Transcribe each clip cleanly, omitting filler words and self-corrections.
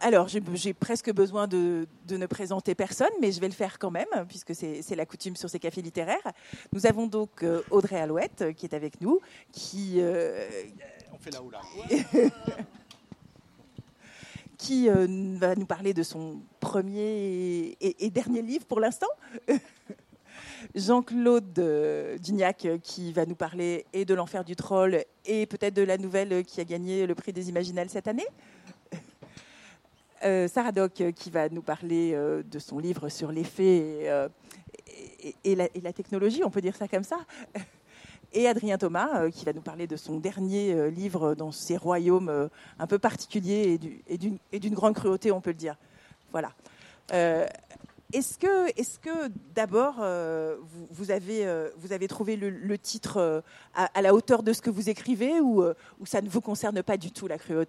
Alors, j'ai presque besoin de ne présenter personne, mais je vais le faire quand même, puisque c'est la coutume sur ces cafés littéraires. Nous avons donc Audrey Alouette, qui est avec nous, qui... On fait la oula. qui va nous parler de son premier et dernier livre pour l'instant. Jean-Claude Dignac, qui va nous parler et de l'enfer du troll et peut-être de la nouvelle qui a gagné le prix des Imaginales cette année. Sarah Doc, qui va nous parler de son livre sur les fées et la technologie, on peut dire ça comme ça. Et Adrien Thomas, qui va nous parler de son dernier livre dans ces royaumes un peu particuliers et d'une grande cruauté, on peut le dire. Voilà. Est-ce que d'abord, vous avez trouvé le titre à la hauteur de ce que vous écrivez ou ça ne vous concerne pas du tout, la cruauté ?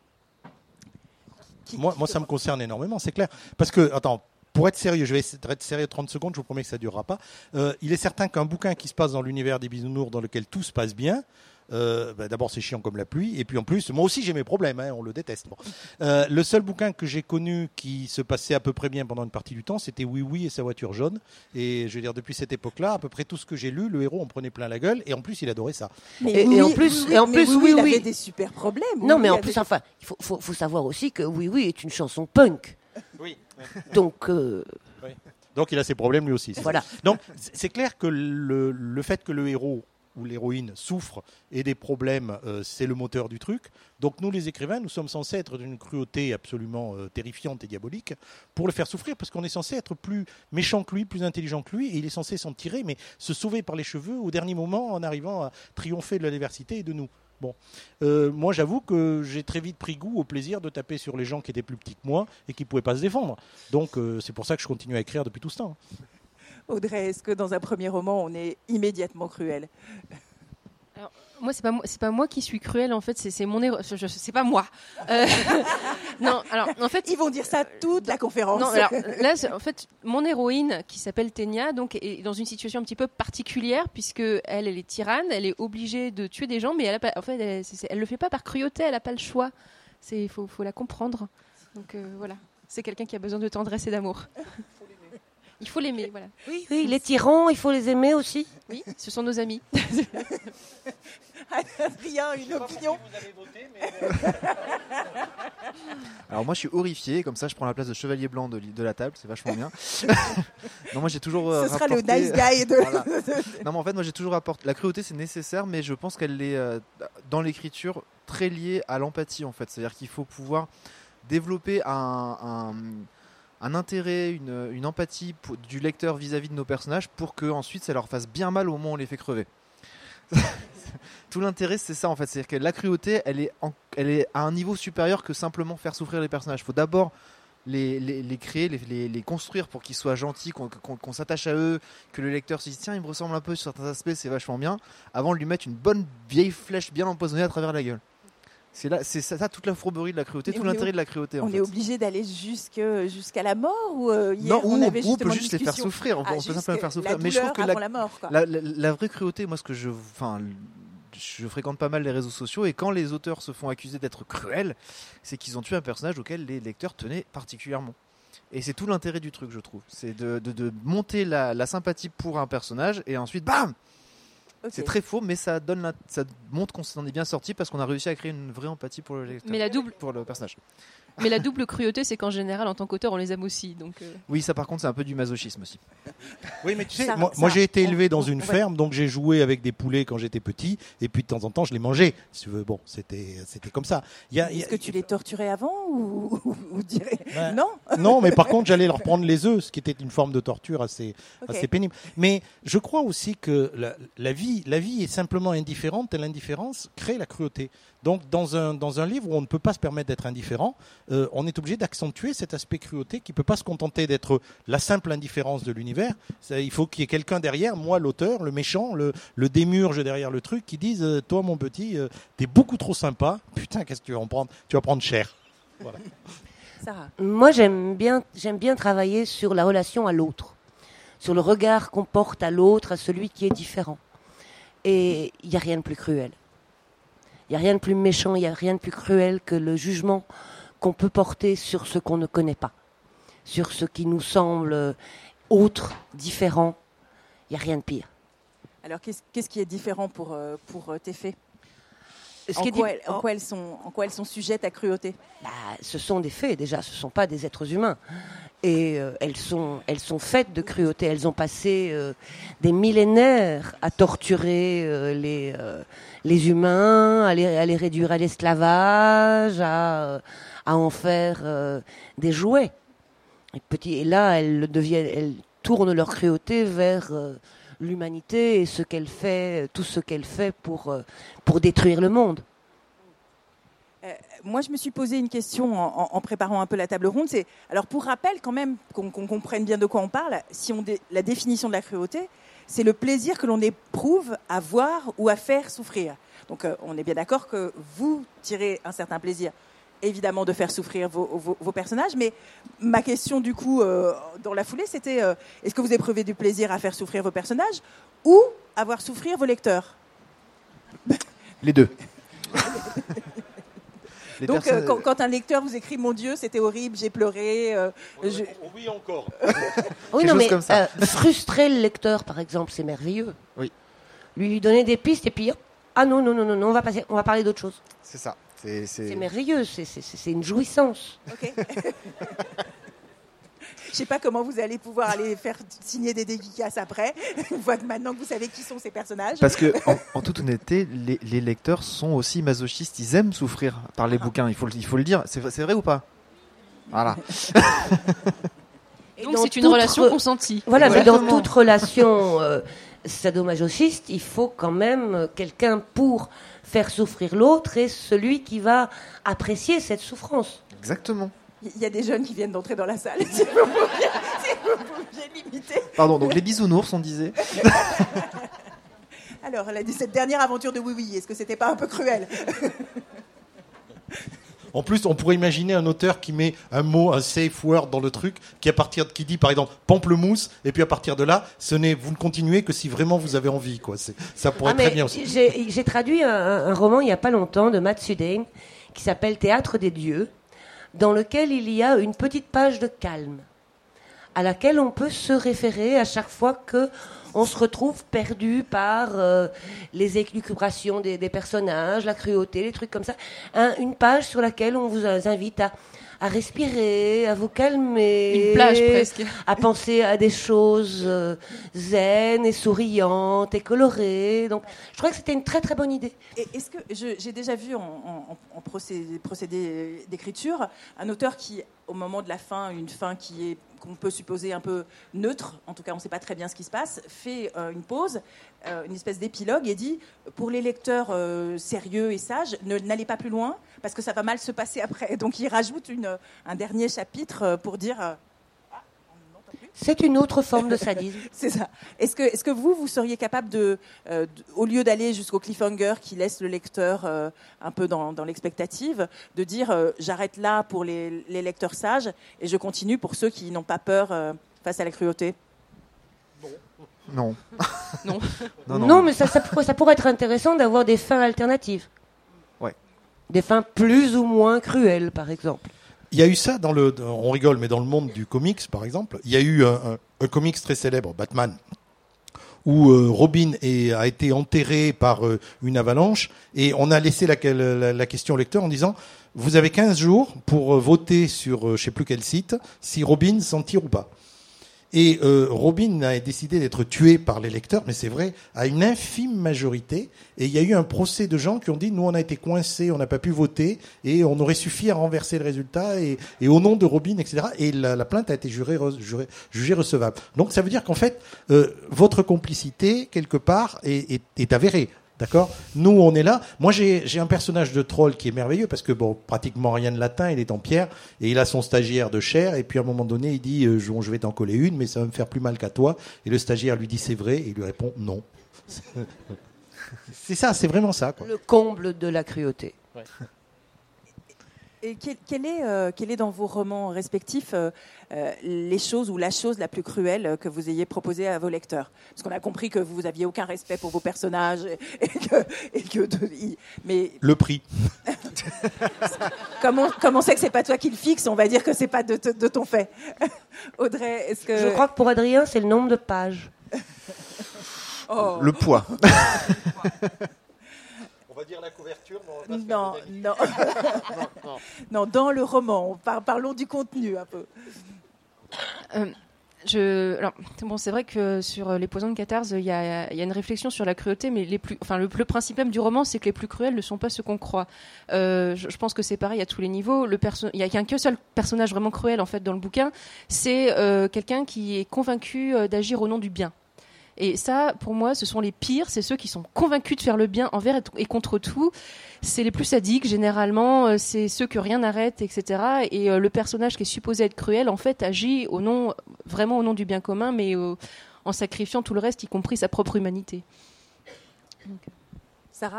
Moi, ça me concerne énormément, c'est clair. Parce que, attends, pour être sérieux, je vais être sérieux 30 secondes, je vous promets que ça ne durera pas. Il est certain qu'un bouquin qui se passe dans l'univers des bisounours, dans lequel tout se passe bien, d'abord c'est chiant comme la pluie, et puis en plus, moi aussi j'ai mes problèmes, on le déteste. Bon. Le seul bouquin que j'ai connu qui se passait à peu près bien pendant une partie du temps, c'était Oui Oui et sa voiture jaune. Et je veux dire, depuis cette époque-là, à peu près tout ce que j'ai lu, le héros en prenait plein la gueule, et en plus il adorait ça. Et en plus, il avait des super problèmes. Non, mais en plus, enfin, il faut savoir aussi que Oui Oui est une chanson punk. Oui. Donc. Oui. Donc il a ses problèmes lui aussi. Voilà. Donc c'est clair que le fait que le héros ou l'héroïne souffre et des problèmes, c'est le moteur du truc. Donc nous, les écrivains, nous sommes censés être d'une cruauté absolument terrifiante et diabolique pour le faire souffrir, parce qu'on est censé être plus méchant que lui, plus intelligent que lui, et il est censé s'en tirer, mais se sauver par les cheveux au dernier moment en arrivant à triompher de la diversité et de nous. Bon, moi j'avoue que j'ai très vite pris goût au plaisir de taper sur les gens qui étaient plus petits que moi et qui ne pouvaient pas se défendre. Donc c'est pour ça que je continue à écrire depuis tout ce temps. Audrey, est-ce que dans un premier roman, on est immédiatement cruel ? Alors, moi, c'est pas moi qui suis cruelle, en fait, c'est mon héros. C'est pas moi. Non, alors, en fait, ils vont dire ça toute la conférence. Non, alors là, en fait, mon héroïne, qui s'appelle Ténia, donc, est dans une situation un petit peu particulière, puisque elle est tyranne, elle est obligée de tuer des gens, mais elle a pas, en fait, elle le fait pas par cruauté, elle a pas le choix. Faut la comprendre. Donc voilà, c'est quelqu'un qui a besoin de tendresse et d'amour. Il faut l'aimer, voilà. Oui, les tyrans, il faut les aimer aussi. Oui, ce sont nos amis. Adrien, une opinion ? Vous avez voté, mais... Alors moi je suis horrifié, comme ça je prends la place de chevalier blanc de la table, c'est vachement bien. Non, moi j'ai toujours Ce sera rapporté... le nice guy de... Voilà. Non mais en fait moi j'ai toujours rapporté... La cruauté c'est nécessaire, mais je pense qu'elle est dans l'écriture très liée à l'empathie en fait. C'est-à-dire qu'il faut pouvoir développer un intérêt, une empathie du lecteur vis-à-vis de nos personnages pour que ensuite ça leur fasse bien mal au moment où on les fait crever. Tout l'intérêt c'est ça en fait, c'est-à-dire que la cruauté elle est à un niveau supérieur que simplement faire souffrir les personnages. Il faut d'abord les créer, les construire pour qu'ils soient gentils, qu'on s'attache à eux, que le lecteur se dise tiens il me ressemble un peu sur certains aspects, c'est vachement bien, avant de lui mettre une bonne vieille flèche bien empoisonnée à travers la gueule. C'est ça toute la fourberie de la cruauté, tout l'intérêt de la cruauté. On est obligé d'aller jusqu'à la mort ou non, on avait on peut une juste les faire souffrir. On peut simplement faire souffrir. Mais je trouve que la mort, quoi. La vraie cruauté, moi, je fréquente pas mal les réseaux sociaux et quand les auteurs se font accuser d'être cruels, c'est qu'ils ont tué un personnage auquel les lecteurs tenaient particulièrement. Et c'est tout l'intérêt du truc, je trouve. C'est de monter la sympathie pour un personnage et ensuite, bam! Okay. C'est très faux, mais ça montre qu'on s'en est bien sorti parce qu'on a réussi à créer une vraie empathie pour le lecteur, pour le personnage. Mais la double cruauté, c'est qu'en général, en tant qu'auteur, on les aime aussi. Donc Oui, ça par contre, c'est un peu du masochisme aussi. Oui, mais tu sais, moi j'ai été élevé dans une ferme, donc j'ai joué avec des poulets quand j'étais petit, et puis de temps en temps, je les mangeais. Si tu veux, bon, c'était comme ça. Est-ce que tu les torturais avant ou dirais non? Non, mais par contre, j'allais leur prendre les œufs, ce qui était une forme de torture assez pénible. Mais je crois aussi que la vie est simplement indifférente, et l'indifférence crée la cruauté. Donc, dans un livre où on ne peut pas se permettre d'être indifférent, on est obligé d'accentuer cet aspect cruauté qui ne peut pas se contenter d'être la simple indifférence de l'univers. Il faut qu'il y ait quelqu'un derrière, moi l'auteur, le méchant, le démiurge derrière le truc, qui dise toi mon petit, t'es beaucoup trop sympa, putain qu'est-ce que tu vas en prendre, tu vas prendre cher. Voilà. Sarah. Moi j'aime bien travailler sur la relation à l'autre, sur le regard qu'on porte à l'autre, à celui qui est différent. Et il n'y a rien de plus cruel. Il n'y a rien de plus méchant, il n'y a rien de plus cruel que le jugement qu'on peut porter sur ce qu'on ne connaît pas, sur ce qui nous semble autre, différent. Il n'y a rien de pire. Alors, qu'est-ce qui est différent pour tes fées ? Ce En qui est quoi, di- en quoi elles sont sujettes à cruauté ? Bah, ce sont des fées déjà, ce ne sont pas des êtres humains. Et elles sont faites de cruauté. Elles ont passé des millénaires à torturer les humains, à les réduire à l'esclavage, à en faire des jouets. Et là, elles tournent leur cruauté vers l'humanité et tout ce qu'elle fait pour détruire le monde. Moi, je me suis posé une question en préparant un peu la table ronde. Alors, pour rappel, quand même, qu'on comprenne bien de quoi on parle, la définition de la cruauté, c'est le plaisir que l'on éprouve à voir ou à faire souffrir. Donc, on est bien d'accord que vous tirez un certain plaisir, évidemment, de faire souffrir vos personnages. Mais ma question, du coup, dans la foulée, c'était est-ce que vous éprouvez du plaisir à faire souffrir vos personnages ou à voir souffrir vos lecteurs ? Les deux. Donc, quand un lecteur vous écrit « Mon Dieu, c'était horrible, j'ai pleuré Oui, encore. Oui, Quelque non, chose mais comme ça. frustrer le lecteur, par exemple, c'est merveilleux. Oui. Lui donner des pistes et puis non, on va parler d'autre chose. C'est ça. C'est merveilleux, c'est une jouissance. Ok. Je ne sais pas comment vous allez pouvoir aller faire signer des dédicaces après. Une fois que maintenant que vous savez qui sont ces personnages. Parce que, en toute honnêteté, les lecteurs sont aussi masochistes. Ils aiment souffrir par les bouquins. Il faut le dire. C'est vrai ou pas ? Voilà. Et Donc dans c'est une toute relation consentie. Voilà, mais dans Exactement. toute relation sadomasochiste, il faut quand même quelqu'un pour faire souffrir l'autre et celui qui va apprécier cette souffrance. Exactement. Il y a des jeunes qui viennent d'entrer dans la salle. Si vous pouviez limiter. Pardon, donc les bisounours, on disait. Alors, cette dernière aventure de Oui Oui, est-ce que c'était pas un peu cruel ? En plus, on pourrait imaginer un auteur qui met un mot, un safe word dans le truc, qui dit par exemple pamplemousse, et puis à partir de là, vous ne continuez que si vraiment vous avez envie, quoi. Ça pourrait être très bien aussi. J'ai traduit un roman il n'y a pas longtemps de Matt Sudane qui s'appelle Théâtre des dieux, dans lequel il y a une petite page de calme à laquelle on peut se référer à chaque fois que on se retrouve perdu par les élucubrations des personnages, la cruauté, les trucs comme ça. Une page sur laquelle on vous invite à respirer, à vous calmer. Une plage presque. À penser à des choses zen et souriantes et colorées. Donc, je crois que c'était une très très bonne idée. Et est-ce que j'ai déjà vu en procédé d'écriture un auteur qui, au moment de la fin, une fin qu'on peut supposer un peu neutre, en tout cas on ne sait pas très bien ce qui se passe, fait une pause, une espèce d'épilogue et dit pour les lecteurs sérieux et sages, n'allez pas plus loin parce que ça va mal se passer après. Donc il rajoute un dernier chapitre pour dire C'est une autre forme de sadisme. c'est ça. Est-ce que vous seriez capable au lieu d'aller jusqu'au cliffhanger qui laisse le lecteur un peu dans l'expectative, de dire j'arrête là pour les lecteurs sages et je continue pour ceux qui n'ont pas peur face à la cruauté? Non. Non. Non, mais ça pourrait être intéressant d'avoir des fins alternatives. Ouais. Des fins plus ou moins cruelles, par exemple. Il y a eu ça on rigole, mais dans le monde du comics, par exemple, il y a eu un comics très célèbre, Batman, où Robin a été enterré par une avalanche, et on a laissé la question au lecteur en disant vous avez 15 jours pour voter sur je sais plus quel site si Robin s'en tire ou pas. Et Robin a décidé d'être tué par les lecteurs, mais c'est vrai, à une infime majorité. Et il y a eu un procès de gens qui ont dit, nous on a été coincés, on n'a pas pu voter, et on aurait suffi à renverser le résultat, et au nom de Robin, etc. Et la plainte a été jugée recevable. Donc ça veut dire qu'en fait, votre complicité, quelque part, est avérée. D'accord ? Nous, on est là. Moi, j'ai un personnage de troll qui est merveilleux parce que, bon, pratiquement rien de latin, il est en pierre et il a son stagiaire de chair. Et puis, à un moment donné, il dit je vais t'en coller une, mais ça va me faire plus mal qu'à toi. Et le stagiaire lui dit c'est vrai et il lui répond non. C'est ça, c'est vraiment ça, quoi. Le comble de la cruauté. Ouais. Et quelle est dans vos romans respectifs les choses ou la chose la plus cruelle que vous ayez proposée à vos lecteurs? Parce qu'on a compris que vous n'aviez aucun respect pour vos personnages mais Le prix. comme on sait que c'est pas toi qui le fixe, on va dire que c'est pas de ton fait. Audrey, est-ce que Je crois que pour Adrien, c'est le nombre de pages. Oh. Le poids. On va dire la couverture, Non. Non, dans le roman. Parlons du contenu un peu. C'est vrai que sur Les Poisons de Catarse, il y a une réflexion sur la cruauté, mais le principe même du roman, c'est que les plus cruels ne sont pas ceux qu'on croit. Je pense que c'est pareil à tous les niveaux. Il n'y a qu'un seul personnage vraiment cruel en fait dans le bouquin, c'est quelqu'un qui est convaincu d'agir au nom du bien. Et ça, pour moi, ce sont les pires, c'est ceux qui sont convaincus de faire le bien envers et contre tout. C'est les plus sadiques, généralement, c'est ceux que rien n'arrête, etc. Et le personnage qui est supposé être cruel, en fait, agit vraiment au nom du bien commun, mais en sacrifiant tout le reste, y compris sa propre humanité. Donc. Sarah ?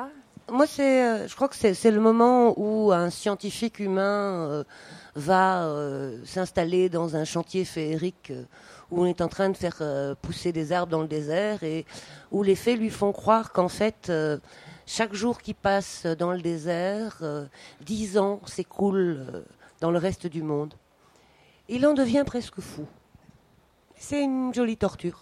Moi, je crois que c'est le moment où un scientifique humain va s'installer dans un chantier féerique où on est en train de faire pousser des arbres dans le désert et où les faits lui font croire qu'en fait, chaque jour qui passe dans le désert, 10 ans s'écoulent dans le reste du monde. Il en devient presque fou. C'est une jolie torture.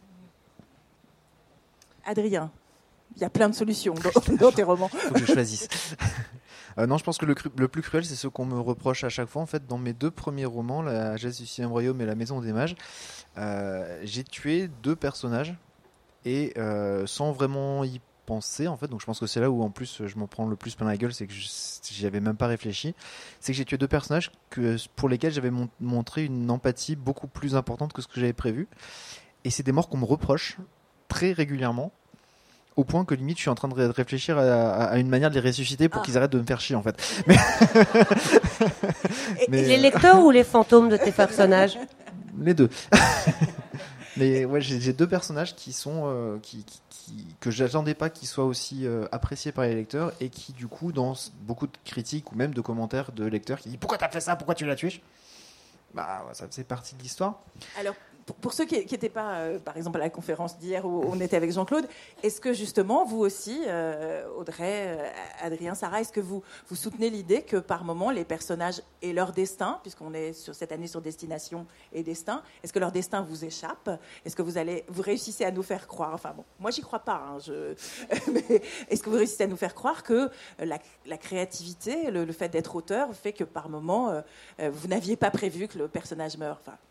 Adrien, il y a plein de solutions dans tes romans. Il faut que je choisisse. Non, je pense que le plus cruel, c'est ce qu'on me reproche à chaque fois. En fait, dans mes 2 premiers romans, La Geste du 6e Royaume et La Maison des Mages, j'ai tué 2 personnages et sans vraiment y penser, en fait. Donc, je pense que c'est là où, en plus, je m'en prends le plus plein la gueule, c'est que j'y avais même pas réfléchi. C'est que j'ai tué 2 personnages pour lesquels j'avais montré une empathie beaucoup plus importante que ce que j'avais prévu. Et c'est des morts qu'on me reproche très régulièrement. Au point que limite je suis en train de réfléchir à une manière de les ressusciter pour qu'ils arrêtent de me faire chier en fait. Mais les lecteurs ou les fantômes de tes personnages? Les deux. Mais ouais, j'ai 2 personnages qui sont que j'attendais pas qu'ils soient aussi appréciés par les lecteurs et qui du coup dans beaucoup de critiques ou même de commentaires de lecteurs qui disent pourquoi t'as fait ça, pourquoi tu l'as tué. Bah ça faisait partie de l'histoire. Alors pour ceux qui n'étaient pas, par exemple, à la conférence d'hier où on était avec Jean-Claude, est-ce que justement, vous aussi, Audrey, Adrien, Sarah, est-ce que vous soutenez l'idée que par moment, les personnages et leur destin, puisqu'on est cette année sur destination et destin, est-ce que leur destin vous échappe? Est-ce que vous réussissez à nous faire croire, enfin bon, moi j'y crois pas, mais est-ce que vous réussissez à nous faire croire que la créativité, le fait d'être auteur, fait que par moment, vous n'aviez pas prévu que le personnage meure, enfin,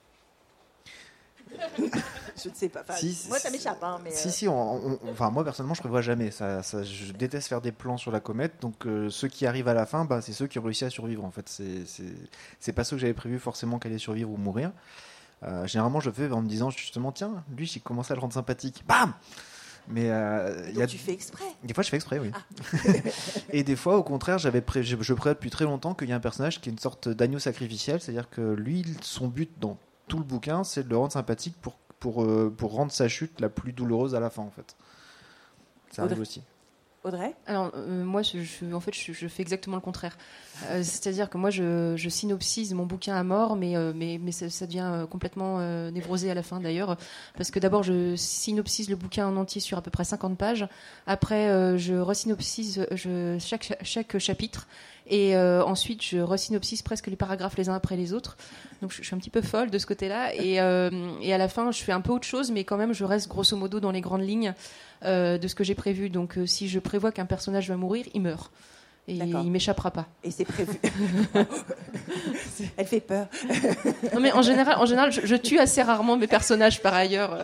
je ne sais pas. Moi, ça m'échappe. Mais enfin, moi, personnellement, je ne prévois jamais. Je déteste faire des plans sur la comète. Donc, ceux qui arrivent à la fin, c'est ceux qui ont réussi à survivre. En fait, c'est pas ceux que j'avais prévu forcément qu'elle allait survivre ou mourir. Généralement, je le fais en me disant justement, tiens, lui, j'ai commencé à le rendre sympathique. Bam! Mais tu fais exprès. Des fois, je fais exprès, oui. Et des fois, au contraire, je prévois depuis très longtemps qu'il y a un personnage qui est une sorte d'agneau sacrificiel. C'est-à-dire que lui, son but dans tout le bouquin, c'est de le rendre sympathique pour rendre sa chute la plus douloureuse à la fin, en fait. Ça arrive aussi. Audrey ? Alors, moi, je fais exactement le contraire. C'est-à-dire que moi, je synopsise mon bouquin à mort, mais ça devient complètement névrosé à la fin, d'ailleurs. Parce que d'abord, je synopsise le bouquin en entier sur à peu près 50 pages. Après, je resynopsise chaque chapitre. Et ensuite, je resynopsise presque les paragraphes les uns après les autres. Donc, je suis un petit peu folle de ce côté-là. Et à la fin, je fais un peu autre chose, mais quand même, je reste grosso modo dans les grandes lignes de ce que j'ai prévu. Donc, si je prévois qu'un personnage va mourir, il meurt. Et il m'échappera pas. Et c'est prévu. Elle fait peur. Non, mais en général, je tue assez rarement mes personnages par ailleurs.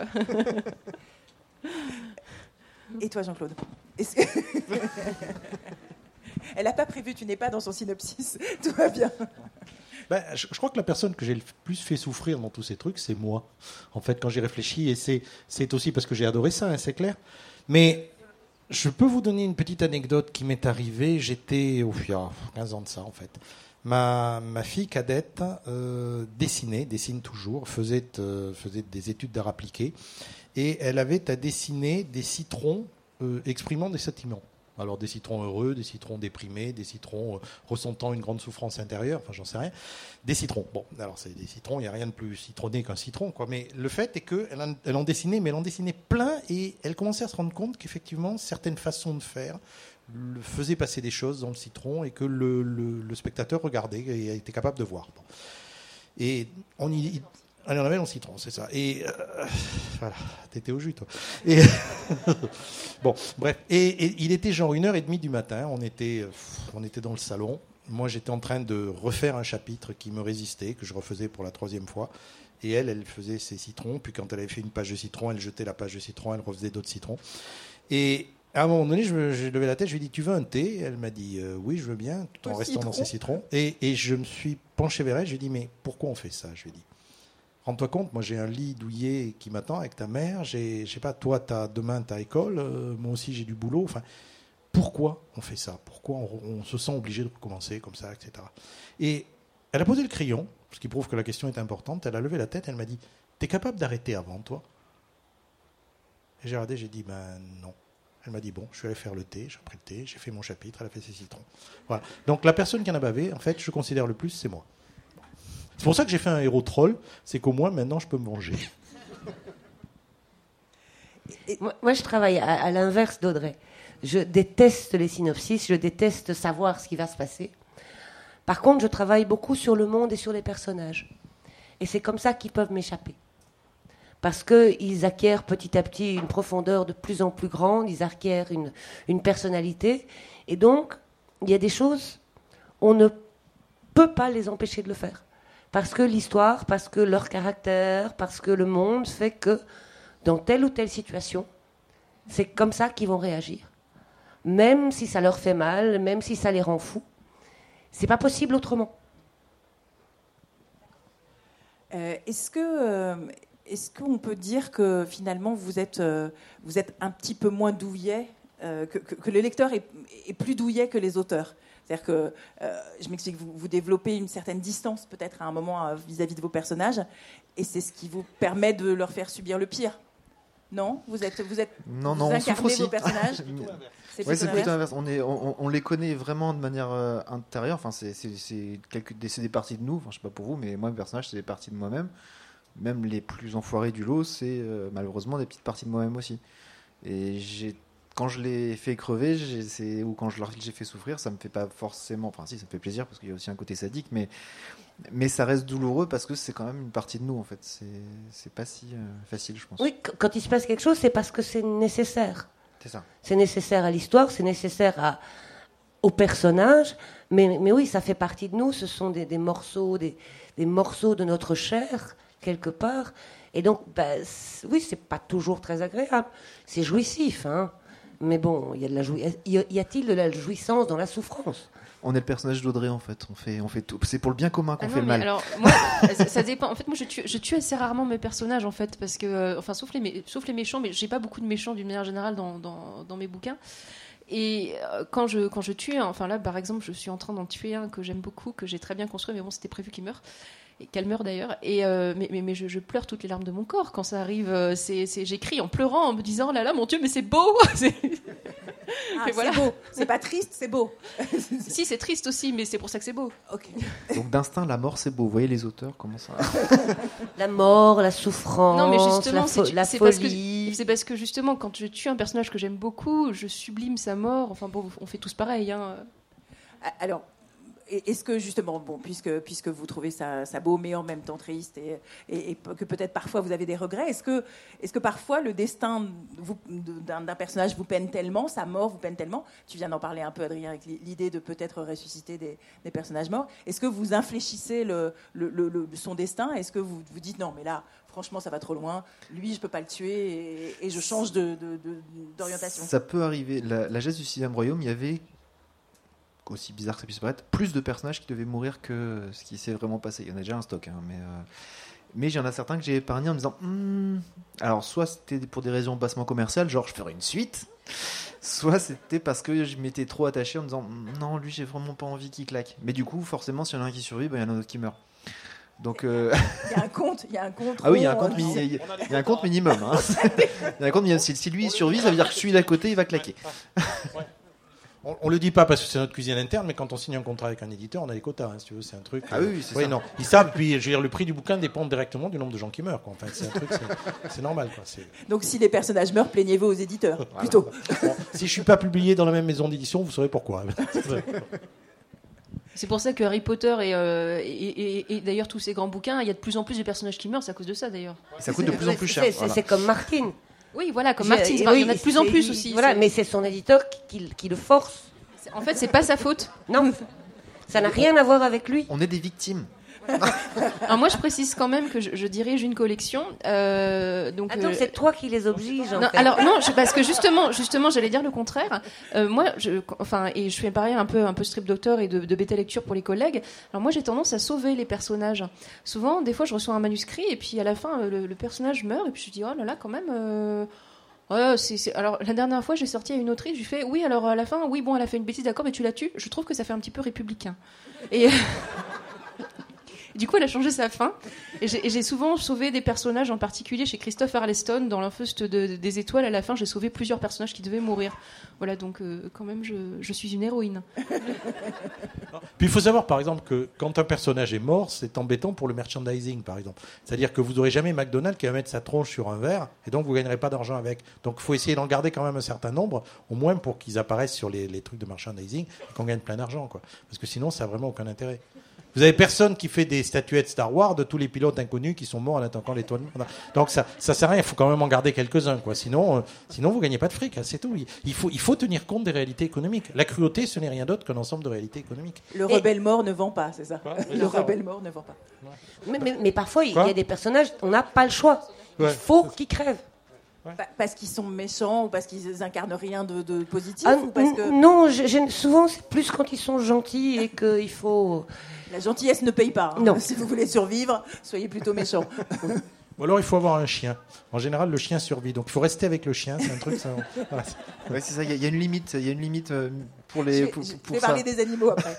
Et toi, Jean-Claude ? Elle n'a pas prévu, tu n'es pas dans son synopsis. Tout va bien. Je crois que la personne que j'ai le plus fait souffrir dans tous ces trucs, c'est moi. En fait, quand j'y réfléchis, et c'est aussi parce que j'ai adoré ça, hein, c'est clair. Mais je peux vous donner une petite anecdote qui m'est arrivée. J'étais il y a 15 ans de ça, en fait. Ma fille cadette dessine toujours, faisait des études d'art appliqué, et elle avait à dessiner des citrons exprimant des sentiments. Alors des citrons heureux, des citrons déprimés, des citrons ressentant une grande souffrance intérieure, enfin j'en sais rien. Des citrons. Bon, alors c'est des citrons, il n'y a rien de plus citronné qu'un citron, quoi. Mais le fait est qu'elle en dessinait, mais elle en dessinait plein et elle commençait à se rendre compte qu'effectivement certaines façons de faire faisaient passer des choses dans le citron et que le spectateur regardait et était capable de voir. Bon. Et elle en avait dans le citron, c'est ça. Et voilà, t'étais au jus, toi. Et bon, bref. Et il était genre 1h30 du matin. On était dans le salon. Moi, j'étais en train de refaire un chapitre qui me résistait, que je refaisais pour la 3e fois. Et elle faisait ses citrons. Puis quand elle avait fait une page de citron, elle jetait la page de citron, elle refaisait d'autres citrons. Et à un moment donné, j'ai levé la tête, je lui ai dit, tu veux un thé ? Elle m'a dit, oui, je veux bien, tout en restant dans ses citrons. Et je me suis penché vers elle, je lui ai dit, mais pourquoi on fait ça ? Je lui ai dit, rends-toi compte, moi j'ai un lit douillet qui m'attend avec ta mère, je sais pas, toi demain t'as école, moi aussi j'ai du boulot, enfin, pourquoi on fait ça ? Pourquoi on se sent obligé de recommencer comme ça, etc. Et elle a posé le crayon, ce qui prouve que la question est importante, elle a levé la tête, elle m'a dit, t'es capable d'arrêter avant, toi ? Et j'ai regardé, j'ai dit, ben non. Elle m'a dit, bon, je suis allé faire le thé, j'ai pris le thé, j'ai fait mon chapitre, elle a fait ses citrons. Voilà. Donc la personne qui en a bavé, en fait, je considère le plus, c'est moi. C'est pour ça que j'ai fait un héros troll, c'est qu'au moins, maintenant, je peux me venger. Moi, je travaille à l'inverse d'Audrey. Je déteste les synopsis, je déteste savoir ce qui va se passer. Par contre, je travaille beaucoup sur le monde et sur les personnages. Et c'est comme ça qu'ils peuvent m'échapper. Parce qu'ils acquièrent petit à petit une profondeur de plus en plus grande, ils acquièrent une personnalité. Et donc, il y a des choses, on ne peut pas les empêcher de le faire. Parce que l'histoire, parce que leur caractère, parce que le monde fait que, dans telle ou telle situation, c'est comme ça qu'ils vont réagir. Même si ça leur fait mal, même si ça les rend fous. C'est pas possible autrement. Est-ce qu'on peut dire que finalement vous êtes un petit peu moins douillet, que le lecteur est plus douillet que les auteurs ? C'est-à-dire que, je m'explique, vous développez une certaine distance peut-être à un moment vis-à-vis de vos personnages, et c'est ce qui vous permet de leur faire subir le pire. Non, vous incarnez vos personnages. C'est plutôt l'inverse. On les connaît vraiment de manière intérieure. Enfin, c'est des parties de nous. Enfin, je sais pas pour vous, mais moi, mes personnages, c'est des parties de moi-même. Même les plus enfoirés du lot, c'est malheureusement des petites parties de moi-même aussi. Et quand je les fais crever, ou quand j'ai fait souffrir, ça me fait pas forcément. Enfin, si, ça me fait plaisir parce qu'il y a aussi un côté sadique, mais ça reste douloureux parce que c'est quand même une partie de nous, en fait. C'est pas si facile, je pense. Oui, quand il se passe quelque chose, c'est parce que c'est nécessaire. C'est ça. C'est nécessaire à l'histoire, c'est nécessaire au personnage, mais oui, ça fait partie de nous. Ce sont des morceaux, des morceaux de notre chair quelque part. Et donc, oui, c'est pas toujours très agréable. C'est jouissif, hein. Mais bon, y a-t-il de la jouissance dans la souffrance ? On est le personnage d'Audrey, en fait. On fait tout. C'est pour le bien commun qu'on fait le mal. Alors, moi, ça dépend. En fait, moi, je tue assez rarement mes personnages, en fait, parce que, sauf les méchants, mais j'ai pas beaucoup de méchants d'une manière générale dans mes bouquins. Et quand je tue, enfin là, par exemple, je suis en train d'en tuer un que j'aime beaucoup, que j'ai très bien construit, mais bon, c'était prévu qu'il meure. Et qu'elle meurt d'ailleurs, mais je pleure toutes les larmes de mon corps quand ça arrive. J'écris en pleurant, en me disant, oh là là, mon Dieu, mais c'est beau. C'est beau. C'est pas triste, c'est beau. Si, c'est triste aussi, mais c'est pour ça que c'est beau. Okay. Donc d'instinct, la mort, c'est beau. Vous voyez les auteurs, comment ça... La mort, la souffrance, non, mais justement, la folie. C'est parce que justement, quand je tue un personnage que j'aime beaucoup, je sublime sa mort. Enfin bon, on fait tous pareil. Hein. Alors... Est-ce que justement, bon, puisque vous trouvez ça beau, mais en même temps triste, et que peut-être parfois vous avez des regrets, est-ce que parfois le destin d'un personnage vous peine tellement, sa mort vous peine tellement, tu viens d'en parler un peu, Adrien, avec l'idée de peut-être ressusciter des personnages morts, est-ce que vous infléchissez son destin ? Est-ce que vous dites non, mais là, franchement, ça va trop loin, lui, je peux pas le tuer, et je change d'orientation ? Ça peut arriver. La geste du 6e royaume, il y avait, aussi bizarre que ça puisse paraître, plus de personnages qui devaient mourir que ce qui s'est vraiment passé. Il y en a déjà un stock, hein, mais il y en a certains que j'ai épargnés en me disant alors soit c'était pour des raisons bassement commerciales, genre je ferai une suite, soit c'était parce que je m'étais trop attaché en me disant non, lui j'ai vraiment pas envie qu'il claque. Mais du coup, forcément, s'il y en a un qui survit, il y en a un autre qui meurt. Donc il y a un compte. Ah oui, il y a un compte minimum. Hein. Il y a un compte minimum. Si lui survit, ça veut dire que celui d'à côté il va claquer. On le dit pas parce que c'est notre cuisine interne, mais quand on signe un contrat avec un éditeur, on a des quotas, si tu veux, c'est un truc. Ah oui, c'est ça. Non, ils savent. Puis, je veux dire, le prix du bouquin dépend directement du nombre de gens qui meurent, quoi. Enfin, c'est un truc, c'est normal, quoi. Donc si les personnages meurent, plaignez-vous aux éditeurs, plutôt. Bon, si je suis pas publié dans la même maison d'édition, vous saurez pourquoi. C'est pour ça que Harry Potter et d'ailleurs tous ces grands bouquins, il y a de plus en plus de personnages qui meurent, c'est à cause de ça d'ailleurs. Ça coûte de plus en plus cher. C'est comme Martin. Oui, voilà, comme Martin, il y en a de plus en plus aussi. Voilà, mais c'est son éditeur qui le force. En fait, c'est pas sa faute. Non, ça n'a rien à voir avec lui. On est des victimes. Alors moi, je précise quand même que je dirige une collection. Donc, Attends, c'est toi qui les oblige. Non, alors non, parce que justement, j'allais dire le contraire. Moi, et je fais pareil un peu strip doctor et de bêta lecture pour les collègues. Alors moi, j'ai tendance à sauver les personnages. Souvent, des fois, je reçois un manuscrit et puis à la fin, le personnage meurt et puis je dis oh là là, quand même. Ouais, alors la dernière fois j'ai sorti à une autrice, je lui fais oui alors à la fin oui bon elle a fait une bêtise d'accord mais tu la tues. Je trouve que ça fait un petit peu républicain. Et du coup elle a changé sa fin et j'ai souvent sauvé des personnages en particulier chez Christophe Arleston dans l'Infeust des étoiles. À la fin j'ai sauvé plusieurs personnages qui devaient mourir. Voilà donc quand même je suis une héroïne. Puis il faut savoir par exemple que quand un personnage est mort, c'est embêtant pour le merchandising par exemple. C'est-à-dire que vous n'aurez jamais McDonald's qui va mettre sa tronche sur un verre et donc vous ne gagnerez pas d'argent avec. Donc il faut essayer d'en garder quand même un certain nombre, au moins pour qu'ils apparaissent sur les trucs de merchandising et qu'on gagne plein d'argent, quoi. Parce que sinon ça n'a vraiment aucun intérêt. Vous avez personne qui fait des statuettes Star Wars de tous les pilotes inconnus qui sont morts en attaquant l'étoile. Donc ça sert à rien. Il faut quand même en garder quelques-uns, quoi. Sinon vous gagnez pas de fric. Hein, c'est tout. Il faut tenir compte des réalités économiques. La cruauté, ce n'est rien d'autre qu'un ensemble de réalités économiques. Le rebelle mort ne vend pas, c'est ça. Oui, Le rebelle mort ne vend pas. Mais parfois, il y a des personnages, on n'a pas le choix. Il faut qu'ils crèvent. Parce qu'ils sont méchants ou parce qu'ils incarnent rien de positif Ah, ou parce que non, souvent c'est plus quand ils sont gentils et qu'il faut... la gentillesse ne paye pas. Hein. Non. Si vous voulez survivre, soyez plutôt méchants. Ou alors il faut avoir un chien. En général, le chien survit. Donc il faut rester avec le chien. C'est un truc. Ça... Voilà. Ouais, c'est ça. Il y a une limite. Il y a une limite pour les. Je vais parler des animaux après.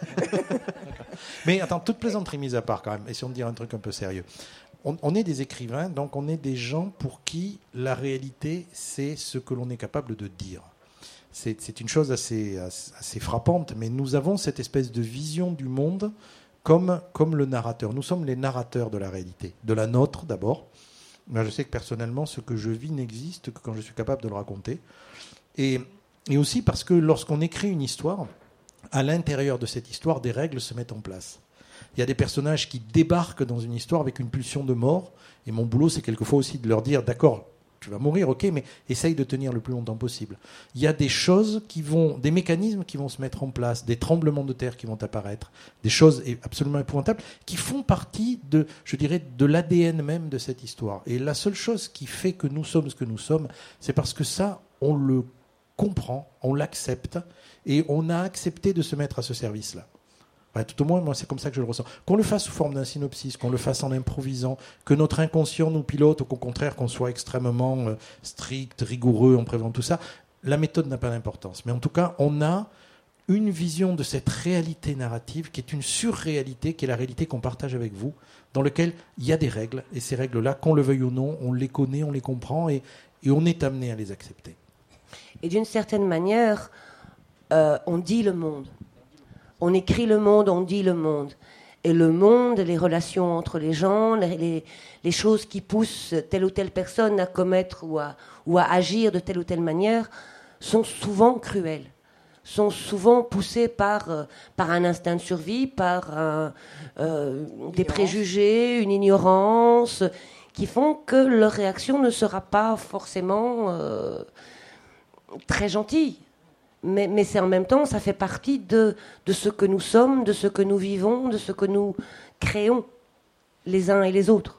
Mais attends, toute plaisanterie mise à part quand même. Essayons de dire un truc un peu sérieux. On est des écrivains, donc on est des gens pour qui la réalité, c'est ce que l'on est capable de dire. C'est une chose assez frappante, mais nous avons cette espèce de vision du monde comme le narrateur. Nous sommes les narrateurs de la réalité, de la nôtre d'abord. Moi, je sais que personnellement, ce que je vis n'existe que quand je suis capable de le raconter. Et aussi parce que lorsqu'on écrit une histoire, à l'intérieur de cette histoire, des règles se mettent en place. Il y a des personnages qui débarquent dans une histoire avec une pulsion de mort. Et mon boulot, c'est quelquefois aussi de leur dire, d'accord, tu vas mourir, ok, mais essaye de tenir le plus longtemps possible. Il y a des choses des mécanismes qui vont se mettre en place, des tremblements de terre qui vont apparaître, des choses absolument épouvantables qui font partie de l'ADN même de cette histoire. Et la seule chose qui fait que nous sommes ce que nous sommes, c'est parce que ça, on le comprend, on l'accepte, et on a accepté de se mettre à ce service-là. Tout au moins, moi, c'est comme ça que je le ressens. Qu'on le fasse sous forme d'un synopsis, qu'on le fasse en improvisant, que notre inconscient nous pilote, ou qu'au contraire, qu'on soit extrêmement strict, rigoureux en prévenant tout ça, la méthode n'a pas d'importance. Mais en tout cas, on a une vision de cette réalité narrative qui est une surréalité, qui est la réalité qu'on partage avec vous, dans laquelle il y a des règles. Et ces règles-là, qu'on le veuille ou non, on les connaît, on les comprend, et on est amené à les accepter. Et d'une certaine manière, on dit le monde. On écrit le monde, on dit le monde. Et le monde, les relations entre les gens, les choses qui poussent telle ou telle personne à commettre ou à agir de telle ou telle manière sont souvent cruelles, sont souvent poussées par un instinct de survie, par des préjugés, une ignorance, qui font que leur réaction ne sera pas forcément très gentille. Mais c'est en même temps, ça fait partie de ce que nous sommes, de ce que nous vivons, de ce que nous créons les uns et les autres.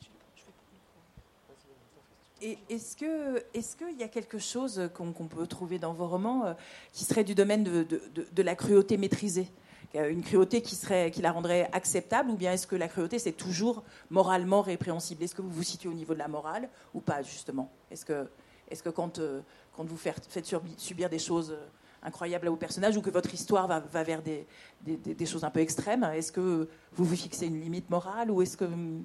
Et est-ce qu'il y a quelque chose qu'on peut trouver dans vos romans qui serait du domaine de la cruauté maîtrisée ? Une cruauté qui la rendrait acceptable, ou bien est-ce que la cruauté, c'est toujours moralement répréhensible ? Est-ce que vous vous situez au niveau de la morale ou pas, justement ? Est-ce que quand vous faites subir des choses incroyables à vos personnages, ou que votre histoire va vers des choses un peu extrêmes, est-ce que vous vous fixez une limite morale, ou est-ce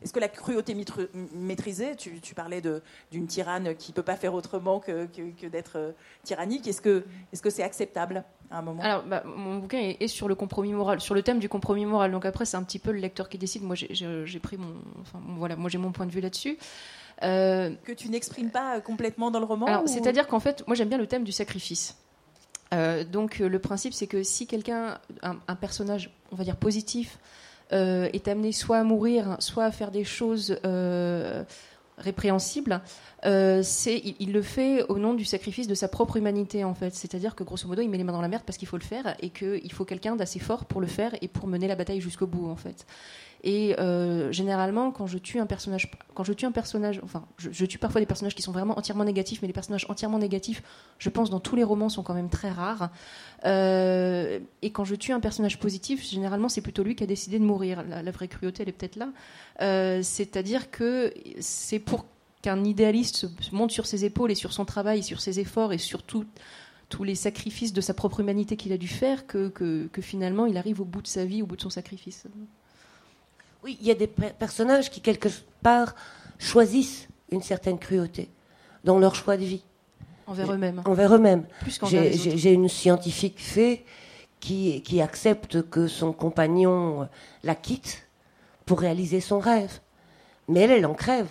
Est-ce que la cruauté maîtrisée, tu parlais d'une tyranne qui ne peut pas faire autrement que d'être tyrannique, est-ce que c'est acceptable à un moment ? Alors, mon bouquin est sur le compromis moral, sur le thème du compromis moral. Donc après, c'est un petit peu le lecteur qui décide. Moi, j'ai pris moi j'ai mon point de vue là-dessus. Que tu n'exprimes pas complètement dans le roman ? Alors, c'est-à-dire qu'en fait, moi j'aime bien le thème du sacrifice. Donc le principe, c'est que si quelqu'un, un personnage, on va dire positif, est amené soit à mourir, soit à faire des choses répréhensibles, il le fait au nom du sacrifice de sa propre humanité, en fait. C'est-à-dire que grosso modo, il met les mains dans la merde parce qu'il faut le faire et qu'il faut quelqu'un d'assez fort pour le faire et pour mener la bataille jusqu'au bout, en fait. Et généralement, quand je tue un personnage, enfin, je tue parfois des personnages qui sont vraiment entièrement négatifs, mais les personnages entièrement négatifs, je pense, dans tous les romans, sont quand même très rares. Et quand je tue un personnage positif, généralement, c'est plutôt lui qui a décidé de mourir. La vraie cruauté, elle est peut-être là. C'est-à-dire que c'est pour qu'un idéaliste monte sur ses épaules et sur son travail, sur ses efforts et sur tous les sacrifices de sa propre humanité qu'il a dû faire que finalement, il arrive au bout de sa vie, au bout de son sacrifice. Oui, il y a des personnages qui, quelque part, choisissent une certaine cruauté dans leur choix de vie. Envers eux-mêmes. Envers eux-mêmes. Plus qu'envers les autres. J'ai une scientifique fée qui accepte que son compagnon la quitte pour réaliser son rêve. Mais elle en crève.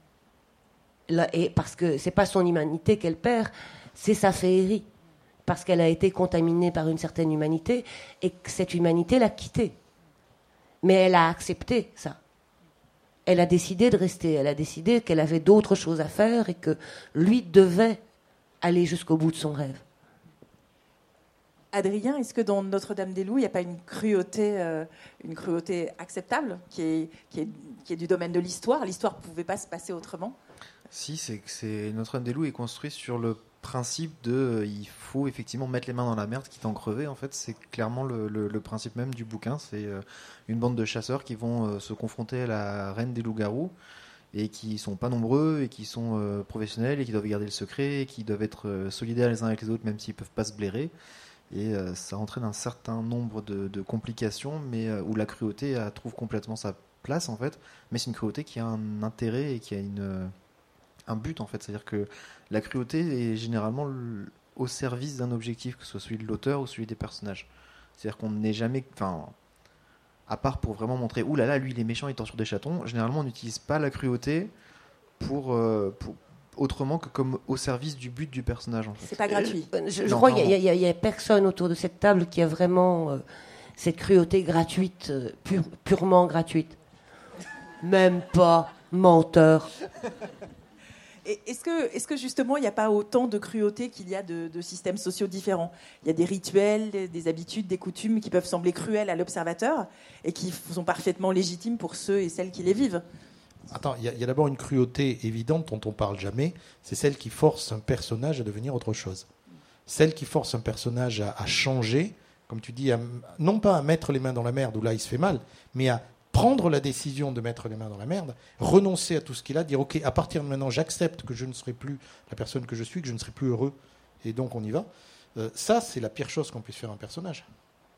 Et parce que c'est pas son humanité qu'elle perd, c'est sa féerie. Parce qu'elle a été contaminée par une certaine humanité et que cette humanité l'a quittée. Mais elle a accepté ça. Elle a décidé de rester. Elle a décidé qu'elle avait d'autres choses à faire et que lui devait aller jusqu'au bout de son rêve. Adrien, est-ce que dans Notre-Dame-des-Loups, il n'y a pas une cruauté acceptable qui est du domaine de l'histoire ? L'histoire ne pouvait pas se passer autrement ? Si, c'est Notre-Dame-des-Loups est construit sur le principe de il faut effectivement mettre les mains dans la merde quitte à en crever. En fait, c'est clairement le principe même du bouquin. C'est une bande de chasseurs qui vont se confronter à la reine des loups-garous et qui sont pas nombreux et qui sont professionnels et qui doivent garder le secret et qui doivent être solidaires les uns avec les autres même s'ils peuvent pas se blairer. Et ça entraîne un certain nombre de complications, mais où la cruauté trouve complètement sa place en fait. Mais c'est une cruauté qui a un intérêt et qui a un but en fait, c'est-à-dire que la cruauté est généralement au service d'un objectif, que ce soit celui de l'auteur ou celui des personnages. C'est-à-dire qu'on n'est jamais, à part pour vraiment montrer, ouh là là, lui il est méchant, il tord sur des chatons. Généralement, on n'utilise pas la cruauté pour autrement que comme au service du but du personnage. En fait. C'est pas gratuit. Je crois qu'il y a personne autour de cette table qui a vraiment cette cruauté gratuite, purement gratuite. Même pas, menteur. Est-ce que justement, il n'y a pas autant de cruauté qu'il y a de systèmes sociaux différents ? Il y a des rituels, des habitudes, des coutumes qui peuvent sembler cruels à l'observateur et qui sont parfaitement légitimes pour ceux et celles qui les vivent. Attends, il y a d'abord une cruauté évidente dont on ne parle jamais, c'est celle qui force un personnage à devenir autre chose. Celle qui force un personnage à changer, comme tu dis, non pas à mettre les mains dans la merde où là il se fait mal, mais à prendre la décision de mettre les mains dans la merde, renoncer à tout ce qu'il a, dire ok, à partir de maintenant, j'accepte que je ne serai plus la personne que je suis, que je ne serai plus heureux, et donc on y va. Ça, c'est la pire chose qu'on puisse faire à un personnage. D'accord ?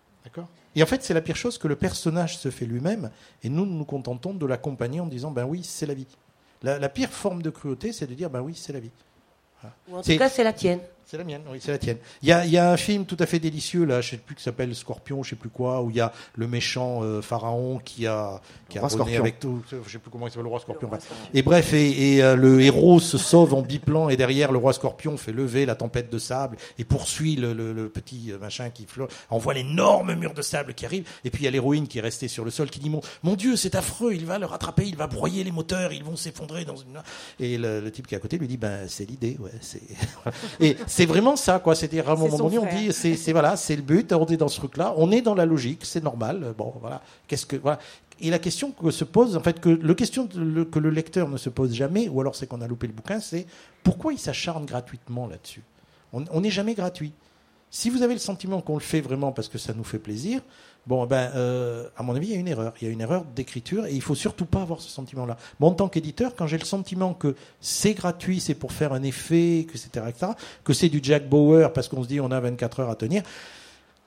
Et en fait, c'est la pire chose que le personnage se fait lui-même, et nous nous contentons de l'accompagner en disant ben oui, c'est la vie. La pire forme de cruauté, c'est de dire ben oui, c'est la vie. Voilà. Ou en tout cas, c'est la tienne. C'est la mienne, oui, c'est la tienne. Il y a un film tout à fait délicieux, là, je ne sais plus, qui s'appelle Scorpion, je ne sais plus quoi, où il y a le méchant pharaon qui a abonné avec tout, je ne sais plus comment il s'appelle, le roi Scorpion. Et bref, et le héros se sauve en biplan, et derrière, le roi Scorpion fait lever la tempête de sable, et poursuit le petit machin qui flotte. On voit l'énorme mur de sable qui arrive, et puis il y a l'héroïne qui est restée sur le sol, qui dit mon Dieu, c'est affreux, il va le rattraper, il va broyer les moteurs, ils vont s'effondrer dans une... Et le type qui est à côté lui dit, ben, c'est l'idée, ouais, c'est... Et c'est vraiment ça, quoi. C'est-à-dire, à un moment donné, on dit, c'est le but, on est dans ce truc-là, on est dans la logique, c'est normal. Bon, voilà. Voilà. Et la question que se pose, en fait, que le lecteur ne se pose jamais, ou alors c'est qu'on a loupé le bouquin, c'est pourquoi il s'acharne gratuitement là-dessus ? On n'est jamais gratuit. Si vous avez le sentiment qu'on le fait vraiment parce que ça nous fait plaisir, bon, à mon avis, il y a une erreur. Il y a une erreur d'écriture et il ne faut surtout pas avoir ce sentiment-là. Moi, en tant qu'éditeur, quand j'ai le sentiment que c'est gratuit, c'est pour faire un effet, etc., que c'est du Jack Bauer parce qu'on se dit on a 24 heures à tenir,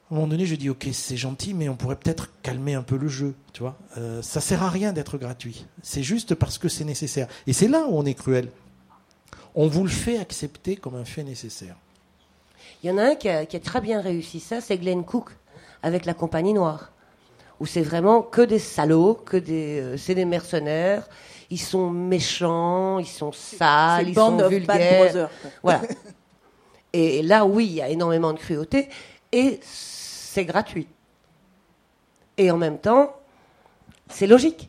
À un moment donné, je dis ok, c'est gentil, mais on pourrait peut-être calmer un peu le jeu, tu vois. Ça sert à rien d'être gratuit. C'est juste parce que c'est nécessaire. Et c'est là où on est cruel. On vous le fait accepter comme un fait nécessaire. Il y en a un qui a très bien réussi ça, c'est Glenn Cook avec La Compagnie Noire, où c'est vraiment que des salauds, c'est des mercenaires. Ils sont méchants, ils sont sales, ils sont vulgaires. Voilà. Et là, oui, il y a énormément de cruauté et c'est gratuit. Et en même temps, c'est logique.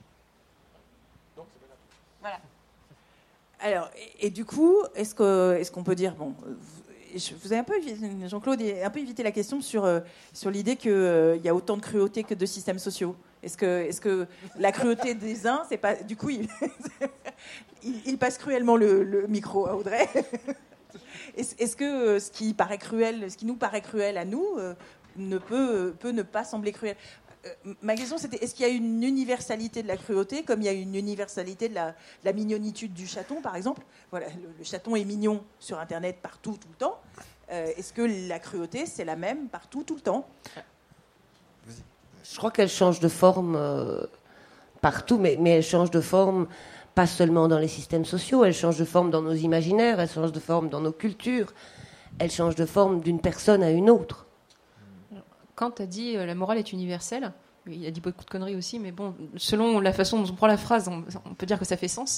Voilà. Alors, et du coup, est-ce qu'on peut dire, bon, vous avez un peu, Jean-Claude, un peu évité la question sur l'idée qu'il y a autant de cruauté que de systèmes sociaux. Est-ce que la cruauté des uns, c'est pas, du coup, il passe cruellement le micro à Audrey. Est-ce que ce qui nous paraît cruel à nous, peut ne pas sembler cruel? Ma question, c'était, est-ce qu'il y a une universalité de la cruauté, comme il y a une universalité de la mignonitude du chaton, par exemple? Voilà, le chaton est mignon sur Internet partout, tout le temps. Est-ce que la cruauté, c'est la même partout, tout le temps? Je crois qu'elle change de forme partout, mais elle change de forme pas seulement dans les systèmes sociaux, elle change de forme dans nos imaginaires, elle change de forme dans nos cultures, elle change de forme d'une personne à une autre. Quand tu as dit la morale est universelle, il a dit beaucoup de conneries aussi, mais bon, selon la façon dont on prend la phrase, on peut dire que ça fait sens.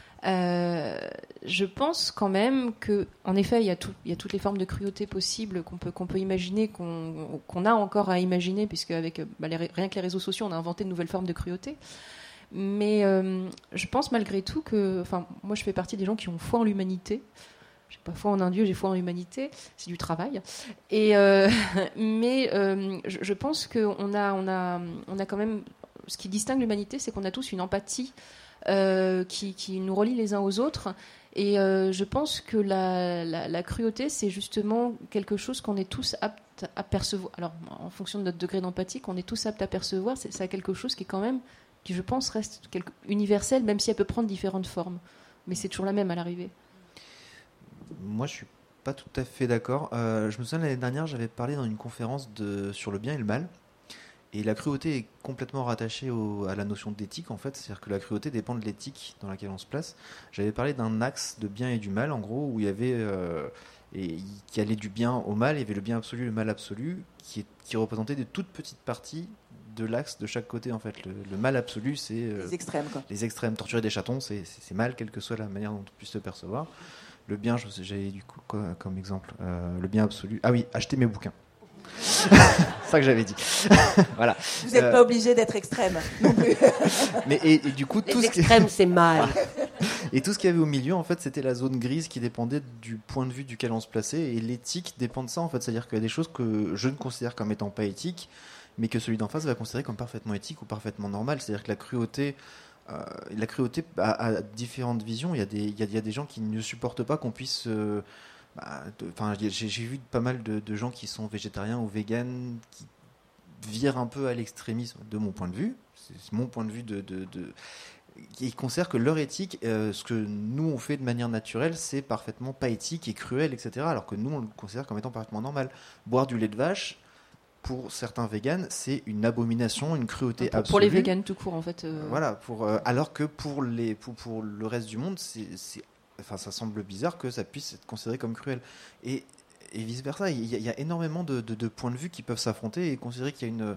Je pense quand même qu'en effet, il y a toutes les formes de cruauté possibles qu'on peut imaginer, qu'on a encore à imaginer, puisque avec rien que les réseaux sociaux, on a inventé de nouvelles formes de cruauté. Mais je pense malgré tout que, moi, je fais partie des gens qui ont foi en l'humanité. J'ai pas foi en un dieu, j'ai foi en l'humanité. C'est du travail. Et mais je pense qu'on a quand même, ce qui distingue l'humanité, c'est qu'on a tous une empathie qui nous relie les uns aux autres. Et je pense que la cruauté, c'est justement quelque chose qu'on est tous aptes à percevoir. Alors, en fonction de notre degré d'empathie, qu'on est tous aptes à percevoir, c'est quelque chose qui est quand même, qui je pense reste universel, même si elle peut prendre différentes formes. Mais c'est toujours la même à l'arrivée. Moi, je suis pas tout à fait d'accord. Je me souviens l'année dernière, j'avais parlé dans une conférence sur le bien et le mal. Et la cruauté est complètement rattachée à la notion d'éthique, en fait. C'est-à-dire que la cruauté dépend de l'éthique dans laquelle on se place. J'avais parlé d'un axe de bien et du mal, en gros, où il y avait... qui allait du bien au mal. Il y avait le bien absolu, le mal absolu, qui représentait des toutes petites parties de l'axe de chaque côté, en fait. Le mal absolu, c'est... les extrêmes, quoi. Les extrêmes. Torturer des chatons, c'est mal, quelle que soit la manière dont on puisse le percevoir. Le bien, j'avais du coup comme exemple. Le bien absolu... Ah oui, acheter mes bouquins. C'est ça que j'avais dit. Voilà. Vous n'êtes pas obligé d'être extrême non plus. Mais et du coup, les extrêmes, c'est mal. Et tout ce qu'il y avait au milieu, en fait, c'était la zone grise qui dépendait du point de vue duquel on se plaçait. Et l'éthique dépend de ça, en fait. C'est-à-dire qu'il y a des choses que je ne considère comme étant pas éthiques, mais que celui d'en face va considérer comme parfaitement éthique ou parfaitement normal. C'est-à-dire que la cruauté a différentes visions. Il y a des gens qui ne supportent pas qu'on puisse... j'ai vu pas mal de gens qui sont végétariens ou véganes qui virent un peu à l'extrémisme, de mon point de vue. C'est mon point de vue qui considèrent que leur éthique, ce que nous on fait de manière naturelle, c'est parfaitement pas éthique et cruel, etc. Alors que nous on le considère comme étant parfaitement normal. Boire du lait de vache, pour certains véganes, c'est une abomination, une cruauté absolue. Pour les véganes tout court, en fait. Voilà, alors que pour le reste du monde, ça semble bizarre que ça puisse être considéré comme cruel. Et vice versa, il y a énormément de points de vue qui peuvent s'affronter et considérer qu'il y a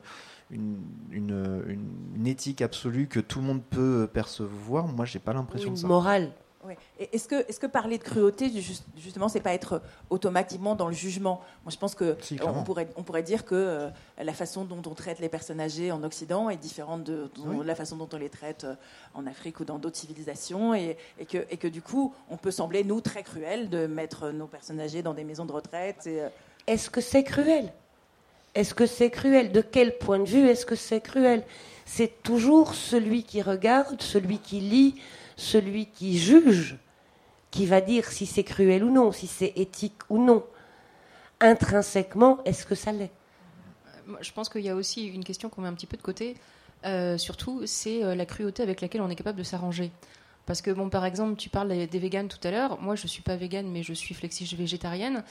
une éthique absolue que tout le monde peut percevoir. Moi, j'ai pas l'impression de ça. Une morale. Oui. Est-ce que parler de cruauté, justement, c'est pas être automatiquement dans le jugement? Moi, je pense que on pourrait dire que la façon dont on traite les personnes âgées en Occident est différente de la façon dont on les traite en Afrique ou dans d'autres civilisations, et que du coup, on peut sembler, nous, très cruel de mettre nos personnes âgées dans des maisons de retraite. Est-ce que c'est cruel? Est-ce que c'est cruel? De quel point de vue est-ce que c'est cruel? C'est toujours celui qui regarde, celui qui lit, celui qui juge, qui va dire si c'est cruel ou non, si c'est éthique ou non. Intrinsèquement, est-ce que ça l'est? Je pense qu'il y a aussi une question qu'on met un petit peu de côté, surtout, c'est la cruauté avec laquelle on est capable de s'arranger. Parce que, bon, par exemple, tu parles des véganes tout à l'heure. Moi, je ne suis pas végane, mais je suis flexi-végétarienne.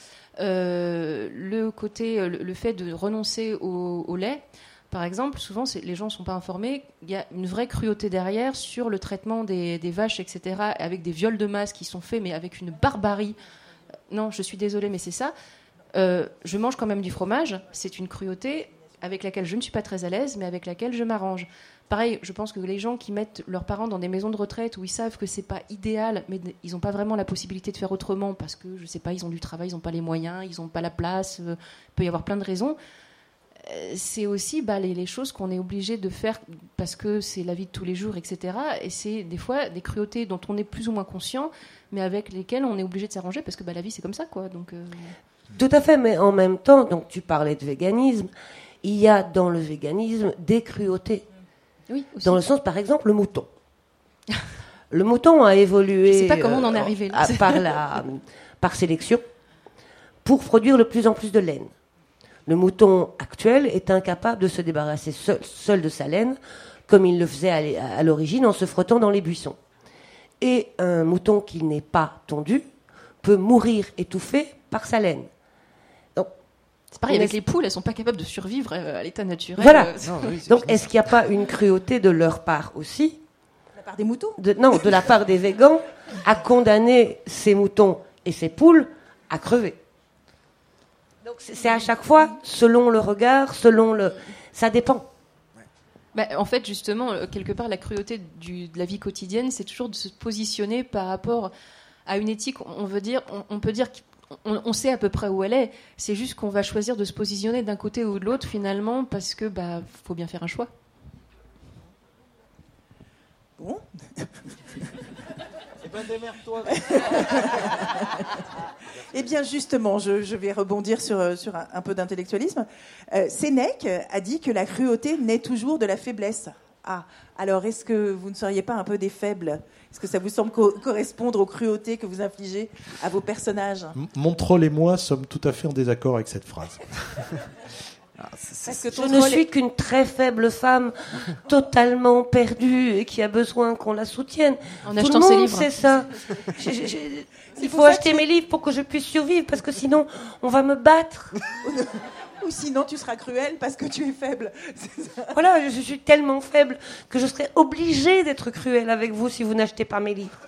Le fait de renoncer au lait, par exemple, souvent, les gens ne sont pas informés. Il y a une vraie cruauté derrière sur le traitement des vaches, etc., avec des viols de masse qui sont faits, mais avec une barbarie. Non, je suis désolée, mais c'est ça. Je mange quand même du fromage. C'est une cruauté avec laquelle je ne suis pas très à l'aise, mais avec laquelle je m'arrange. Pareil, je pense que les gens qui mettent leurs parents dans des maisons de retraite où ils savent que c'est pas idéal, mais ils n'ont pas vraiment la possibilité de faire autrement parce que, je sais pas, ils ont du travail, ils n'ont pas les moyens, ils n'ont pas la place, il peut y avoir plein de raisons. C'est aussi les choses qu'on est obligé de faire parce que c'est la vie de tous les jours, etc. Et c'est des fois des cruautés dont on est plus ou moins conscient, mais avec lesquelles on est obligé de s'arranger parce que la vie c'est comme ça, quoi. Donc, Tout à fait, mais en même temps, donc tu parlais de véganisme, il y a dans le véganisme des cruautés. Oui, aussi. Dans le sens, par exemple, le mouton. Le mouton a évolué. Je sais pas comment on en est arrivé là. Par sélection pour produire de plus en plus de laine. Le mouton actuel est incapable de se débarrasser seul de sa laine, comme il le faisait à l'origine en se frottant dans les buissons. Et un mouton qui n'est pas tondu peut mourir étouffé par sa laine. Donc, c'est pareil avec les poules, elles sont pas capables de survivre à l'état naturel. Voilà. Donc, est-ce qu'il n'y a pas une cruauté de leur part aussi, De la part des moutons? de la part des végans, à condamner ces moutons et ces poules à crever? Donc, c'est à chaque fois selon le regard, ça dépend. En fait, justement, quelque part, la cruauté de la vie quotidienne, c'est toujours de se positionner par rapport à une éthique. On peut dire qu'on sait à peu près où elle est. C'est juste qu'on va choisir de se positionner d'un côté ou de l'autre, finalement, parce que faut bien faire un choix. Bon. Démerde-toi. Eh bien, justement, je vais rebondir sur un peu d'intellectualisme. Sénèque a dit que la cruauté naît toujours de la faiblesse. Ah, alors est-ce que vous ne seriez pas un peu des faibles? Est-ce que ça vous semble correspondre aux cruautés que vous infligez à vos personnages? Mon troll et moi sommes tout à fait en désaccord avec cette phrase. Parce que Je ne suis qu'une très faible femme, totalement perdue et qui a besoin qu'on la soutienne. En Tout achetant le ses monde livres. sait ça. Il faut acheter mes livres pour que je puisse survivre, parce que sinon, on va me battre. Ou sinon, tu seras cruel parce que tu es faible. C'est ça. Voilà, je suis tellement faible que je serais obligée d'être cruelle avec vous si vous n'achetez pas mes livres.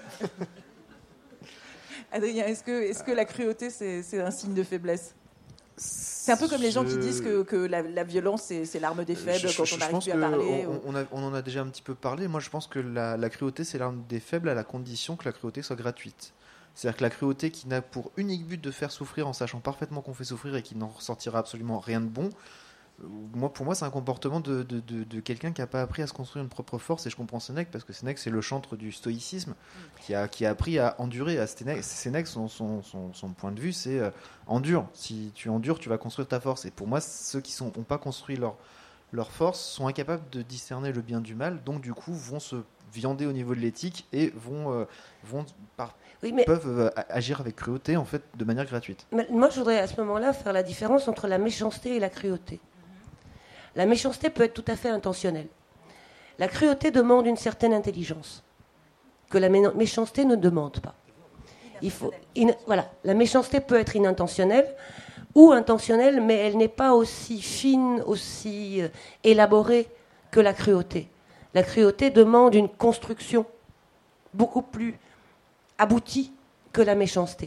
Adrien, est-ce que la cruauté, c'est un signe de faiblesse? C'est un peu comme les gens qui disent que la violence, c'est l'arme des faibles quand on n'arrive plus à parler. On en a déjà un petit peu parlé. Moi, je pense que la cruauté, c'est l'arme des faibles à la condition que la cruauté soit gratuite. C'est-à-dire que la cruauté qui n'a pour unique but de faire souffrir en sachant parfaitement qu'on fait souffrir et qui n'en ressortira absolument rien de bon, pour moi, c'est un comportement de quelqu'un qui n'a pas appris à se construire une propre force. Et je comprends Sénèque, parce que Sénèque, c'est le chantre du stoïcisme, qui a appris à endurer. Sénèque, son point de vue, c'est endure. Si tu endures, tu vas construire ta force. Et pour moi, ceux qui n'ont pas construit leur force sont incapables de discerner le bien du mal, donc du coup vont se viander au niveau de l'éthique et peuvent agir avec cruauté, en fait, de manière gratuite. Mais moi, je voudrais à ce moment-là faire la différence entre la méchanceté et la cruauté. La méchanceté peut être tout à fait intentionnelle. La cruauté demande une certaine intelligence que la méchanceté ne demande pas. La méchanceté peut être inintentionnelle ou intentionnelle, mais elle n'est pas aussi fine, aussi élaborée que la cruauté. La cruauté demande une construction beaucoup plus aboutie que la méchanceté.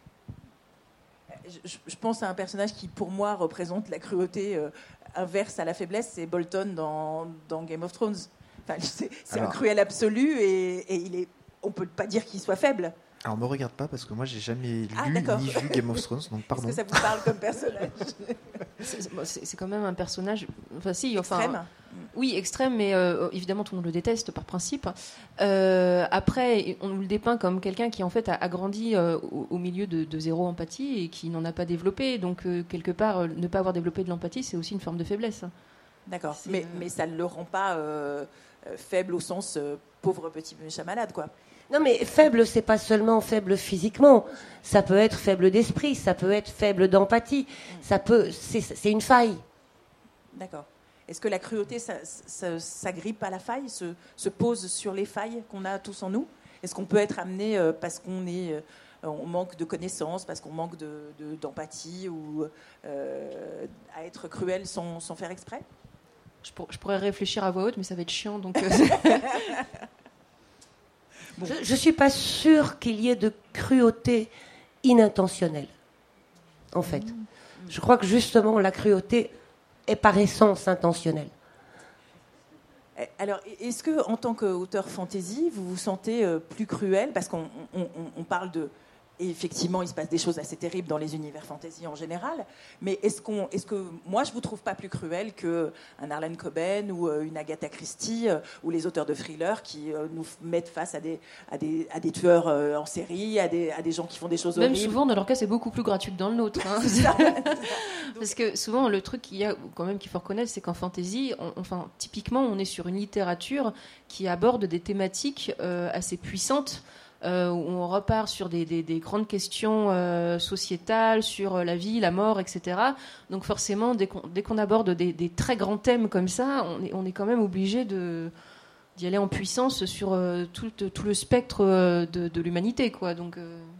Je pense à un personnage qui, pour moi, représente la cruauté inverse à la faiblesse, c'est Bolton dans Game of Thrones. Enfin, c'est un cruel absolu et on ne peut pas dire qu'il soit faible. Alors, me regarde pas parce que moi, j'ai jamais lu ni vu Game of Thrones, donc pardon. Est-ce que ça vous parle comme personnage? C'est quand même un personnage... Extrême. Oui, extrême, mais évidemment, tout le monde le déteste par principe. Après, on le dépeint comme quelqu'un qui, en fait, a grandi au milieu de zéro empathie et qui n'en a pas développé. Donc, quelque part, ne pas avoir développé de l'empathie, c'est aussi une forme de faiblesse. D'accord, mais ça ne le rend pas faible au sens pauvre petit méchant malade, quoi. Non, mais faible, c'est pas seulement faible physiquement. Ça peut être faible d'esprit, ça peut être faible d'empathie. C'est une faille. D'accord. Est-ce que la cruauté s'agrippe à la faille, se pose sur les failles qu'on a tous en nous? Est-ce qu'on peut être amené parce qu'on est... on manque de connaissances, parce qu'on manque d'empathie ou à être cruel sans faire exprès? Je pourrais réfléchir à voix haute, mais ça va être chiant. Donc, bon. Je ne suis pas sûre qu'il y ait de cruauté inintentionnelle, en fait. Je crois que justement, la cruauté est par essence intentionnelle. Alors, est-ce que, en tant qu'auteur fantasy, vous vous sentez plus cruel? Parce qu'on parle de... Et effectivement, il se passe des choses assez terribles dans les univers fantasy en général. Mais est-ce que moi, je vous trouve pas plus cruel qu'un Harlan Coben ou une Agatha Christie ou les auteurs de thrillers qui nous mettent face à des tueurs en série, à des gens qui font des choses horribles? Même souvent, dans leur cas, c'est beaucoup plus gratuit que dans le nôtre. Hein. Parce que souvent, le truc qu'il y a quand même qu'il faut reconnaître, c'est qu'en fantasy, typiquement, on est sur une littérature qui aborde des thématiques assez puissantes. Où on repart sur des grandes questions sociétales, sur la vie, la mort, etc. Donc forcément, dès qu'on aborde des très grands thèmes comme ça, on est quand même obligé d'y aller en puissance sur tout le spectre de l'humanité, quoi. Donc,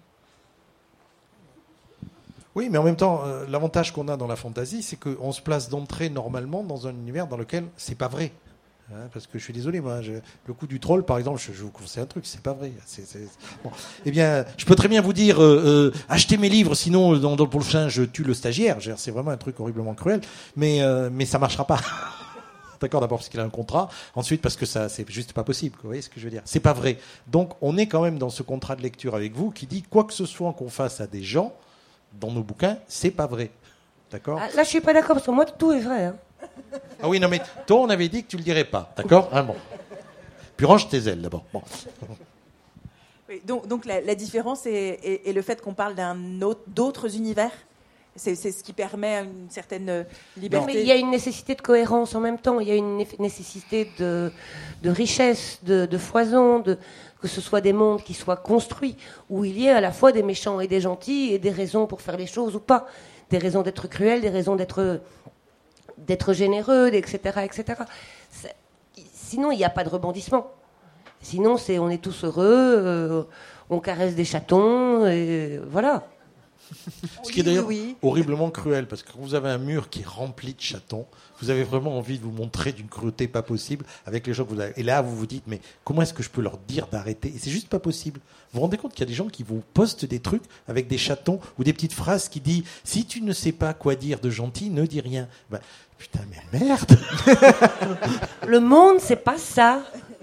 Oui, mais en même temps, l'avantage qu'on a dans la fantasy, c'est qu'on se place d'entrée normalement dans un univers dans lequel c'est pas vrai. Parce que je suis désolé, moi, le coup du troll, par exemple, je vous conseille un truc, c'est pas vrai. Bon. Eh bien, je peux très bien vous dire, achetez mes livres, sinon, dans le prochain, je tue le stagiaire. C'est vraiment un truc horriblement cruel, mais ça marchera pas. D'accord, d'abord parce qu'il a un contrat, ensuite parce que ça, c'est juste pas possible. Vous voyez ce que je veux dire? C'est pas vrai. Donc, on est quand même dans ce contrat de lecture avec vous qui dit quoi que ce soit qu'on fasse à des gens dans nos bouquins, c'est pas vrai. D'accord? Là, je suis pas d'accord parce que moi, tout est vrai. Hein. Ah oui, non, mais toi, on avait dit que tu le dirais pas, d'accord? Ah bon. Puis range tes ailes, d'abord. Bon. Oui, donc la différence est le fait qu'on parle d'autres univers. C'est ce qui permet une certaine liberté. Non, mais il y a une nécessité de cohérence en même temps. Il y a une nécessité de richesse, de foison, que ce soit des mondes qui soient construits, où il y ait à la fois des méchants et des gentils, et des raisons pour faire les choses ou pas. Des raisons d'être cruel, des raisons d'être généreux, etc. etc. Sinon, il n'y a pas de rebondissement. Sinon, on est tous heureux, on caresse des chatons, et voilà. Ce qui est d'ailleurs horriblement cruel, parce que quand vous avez un mur qui est rempli de chatons, vous avez vraiment envie de vous montrer d'une cruauté pas possible avec les gens que vous avez. Et là, vous vous dites, mais comment est-ce que je peux leur dire d'arrêter? Et c'est juste pas possible. Vous vous rendez compte qu'il y a des gens qui vous postent des trucs avec des chatons ou des petites phrases qui disent, si tu ne sais pas quoi dire de gentil, ne dis rien. Ben, putain, mais merde. Le monde, c'est pas ça.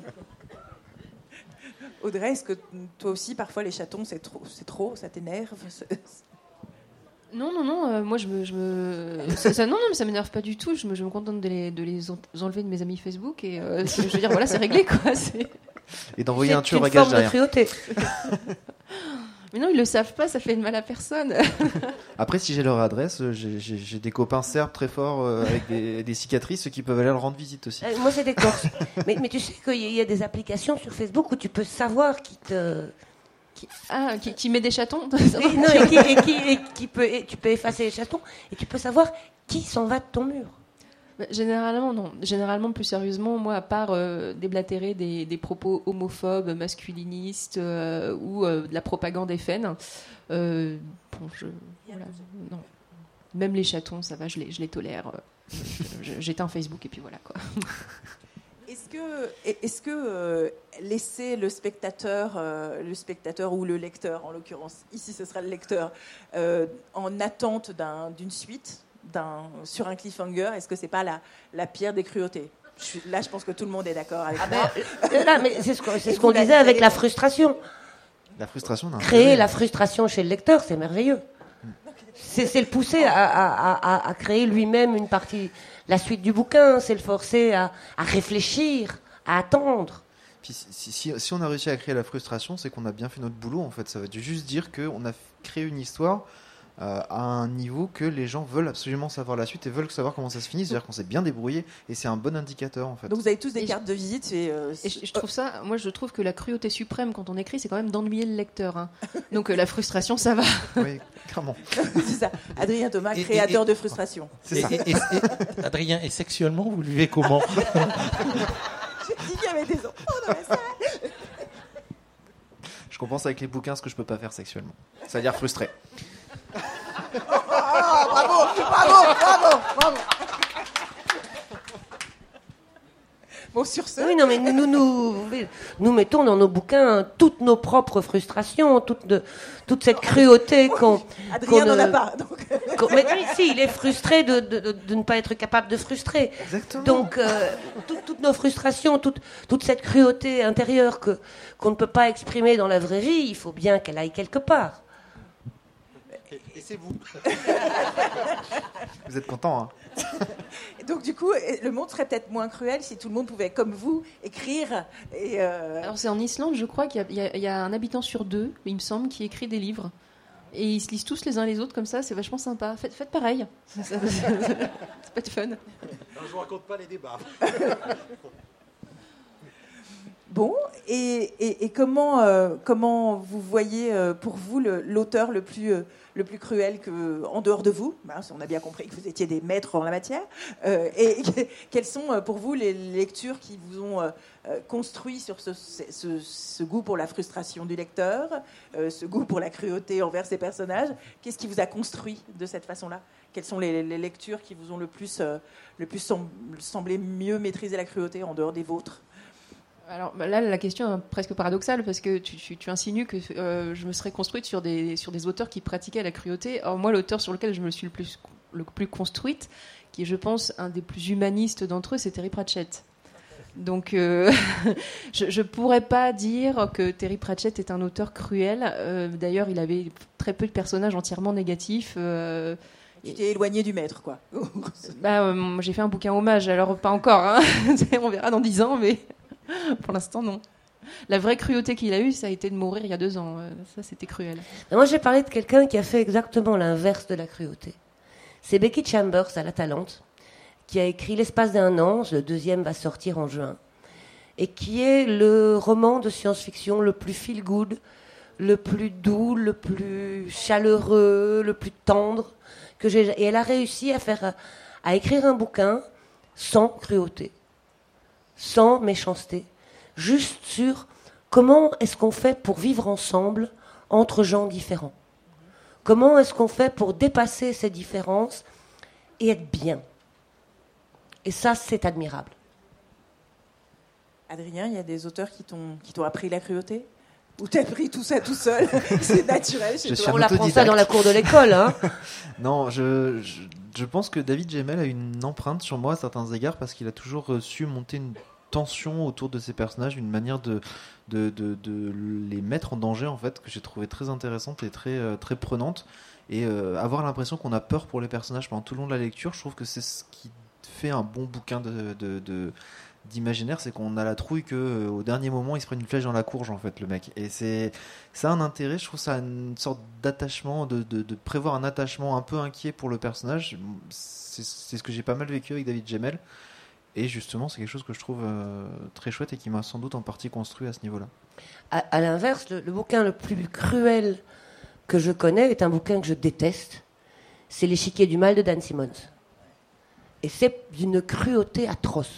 Audrey, est-ce que toi aussi, parfois, les chatons, c'est trop, ça t'énerve? Non, moi ça m'énerve pas du tout. Je me contente de les enlever de mes amis Facebook et je veux dire voilà, c'est réglé quoi. Et d'envoyer un tueur à gage derrière. C'est une forme de cruauté. Mais non, ils le savent pas, ça fait de mal à personne. Après, si j'ai leur adresse, j'ai des copains serbes très forts avec des cicatrices qui peuvent aller leur rendre visite aussi. Moi, c'est des Corses. mais tu sais qu'il y a des applications sur Facebook où tu peux savoir qui met des chatons. Tu peux effacer les chatons et tu peux savoir qui s'en va de ton mur. Généralement, non. Généralement, plus sérieusement, moi, à part déblatérer des propos homophobes, masculinistes ou de la propagande FN, voilà, non. Même les chatons, ça va, je les tolère. J'éteins Facebook et puis voilà, quoi. Est-ce que laisser le spectateur ou le lecteur, en l'occurrence, ici ce sera le lecteur, en attente d'une suite, sur un cliffhanger, est-ce que c'est pas la pire des cruautés? Là, je pense que tout le monde est d'accord avec moi. Là, mais c'est ce qu'on disait avec la frustration. La frustration, non. Créer la frustration chez le lecteur, c'est merveilleux. C'est le pousser à créer lui-même une partie, la suite du bouquin, c'est le forcer à réfléchir, à attendre. Puis si on a réussi à créer la frustration, c'est qu'on a bien fait notre boulot en fait. Ça veut juste dire qu'on a créé une histoire à un niveau que les gens veulent absolument savoir la suite et veulent savoir comment ça se finit. C'est-à-dire qu'on s'est bien débrouillé et c'est un bon indicateur en fait. Donc vous avez tous des cartes de visite. Je trouve que la cruauté suprême quand on écrit, c'est quand même d'ennuyer le lecteur. Hein. Donc la frustration, ça va. Oui, clairement. C'est ça. Adrien Thomas, créateur de frustration. C'est ça. Adrien, et sexuellement, vous le vivez comment? J'ai dit qu'il y avait des enfants dans la salle. compense avec les bouquins ce que je peux pas faire sexuellement. C'est-à-dire frustré. Bravo. Bon, sur ce... Oui, non, mais nous mettons dans nos bouquins toutes nos propres frustrations, toute cette cruauté Adrien n'en a pas. Donc... Mais oui, si, il est frustré de ne pas être capable de frustrer. Exactement. Donc, toutes nos frustrations, toute cette cruauté intérieure qu'on ne peut pas exprimer dans la vraie vie, il faut bien qu'elle aille quelque part. Et c'est vous. Vous êtes content, hein? Donc du coup, le monde serait peut-être moins cruel si tout le monde pouvait, comme vous, écrire. Alors c'est en Islande, je crois qu'il y a un habitant sur 2, il me semble, qui écrit des livres. Et ils se lisent tous les uns les autres comme ça, c'est vachement sympa. Faites pareil. C'est pas de fun. Non, je vous raconte pas les débats. Bon, et comment vous voyez pour vous l'auteur le plus cruel en dehors de vous? On a bien compris que vous étiez des maîtres en la matière. Et quelles sont pour vous les lectures qui vous ont construit sur ce goût pour la frustration du lecteur, ce goût pour la cruauté envers ses personnages? Qu'est-ce qui vous a construit de cette façon-là? Quelles sont les lectures qui vous ont le plus semblé mieux maîtriser la cruauté en dehors des vôtres? Alors là, la question est presque paradoxale parce que tu insinues que je me serais construite sur des auteurs qui pratiquaient la cruauté. Or moi, l'auteur sur lequel je me suis le plus construite, qui est, je pense, un des plus humanistes d'entre eux, c'est Terry Pratchett. Donc je pourrais pas dire que Terry Pratchett est un auteur cruel. D'ailleurs, il avait très peu de personnages entièrement négatifs. Tu t'es éloigné du maître, quoi. J'ai fait un bouquin hommage, alors pas encore. Hein. On verra dans 10 ans, mais... Pour l'instant, non. La vraie cruauté qu'il a eue, ça a été de mourir il y a 2 ans. Ça, c'était cruel. Moi, j'ai parlé de quelqu'un qui a fait exactement l'inverse de la cruauté. C'est Becky Chambers, à l'Atalante, qui a écrit L'espace d'un an. Le 2e va sortir en juin. Et qui est le roman de science-fiction le plus feel-good, le plus doux, le plus chaleureux, le plus tendre que j'ai. Et elle a réussi à écrire un bouquin sans cruauté, sans méchanceté, juste sur comment est-ce qu'on fait pour vivre ensemble entre gens différents. Comment est-ce qu'on fait pour dépasser ces différences et être bien. Et ça, c'est admirable. Adrien, il y a des auteurs qui t'ont appris la cruauté? Ou t'as appris tout ça tout seul? C'est naturel chez toi. On apprend ça dans la cour de l'école, hein. Non, je pense que David Gemmell a une empreinte sur moi à certains égards parce qu'il a toujours su monter une tension autour de ses personnages, une manière de les mettre en danger en fait que j'ai trouvé très intéressante et très prenante. Et avoir l'impression qu'on a peur pour les personnages pendant tout le long de la lecture, je trouve que c'est ce qui fait un bon bouquin d'imaginaire, c'est qu'on a la trouille que au dernier moment il se prenne une flèche dans la courge en fait le mec, et ça a un intérêt, je trouve ça une sorte d'attachement, de prévoir un attachement un peu inquiet pour le personnage. C'est ce que j'ai pas mal vécu avec David Gemmell, et justement c'est quelque chose que je trouve très chouette et qui m'a sans doute en partie construit à ce niveau là. À l'inverse, le bouquin le plus cruel que je connais est un bouquin que je déteste, c'est L'échiquier du mal de Dan Simmons, et c'est d'une cruauté atroce.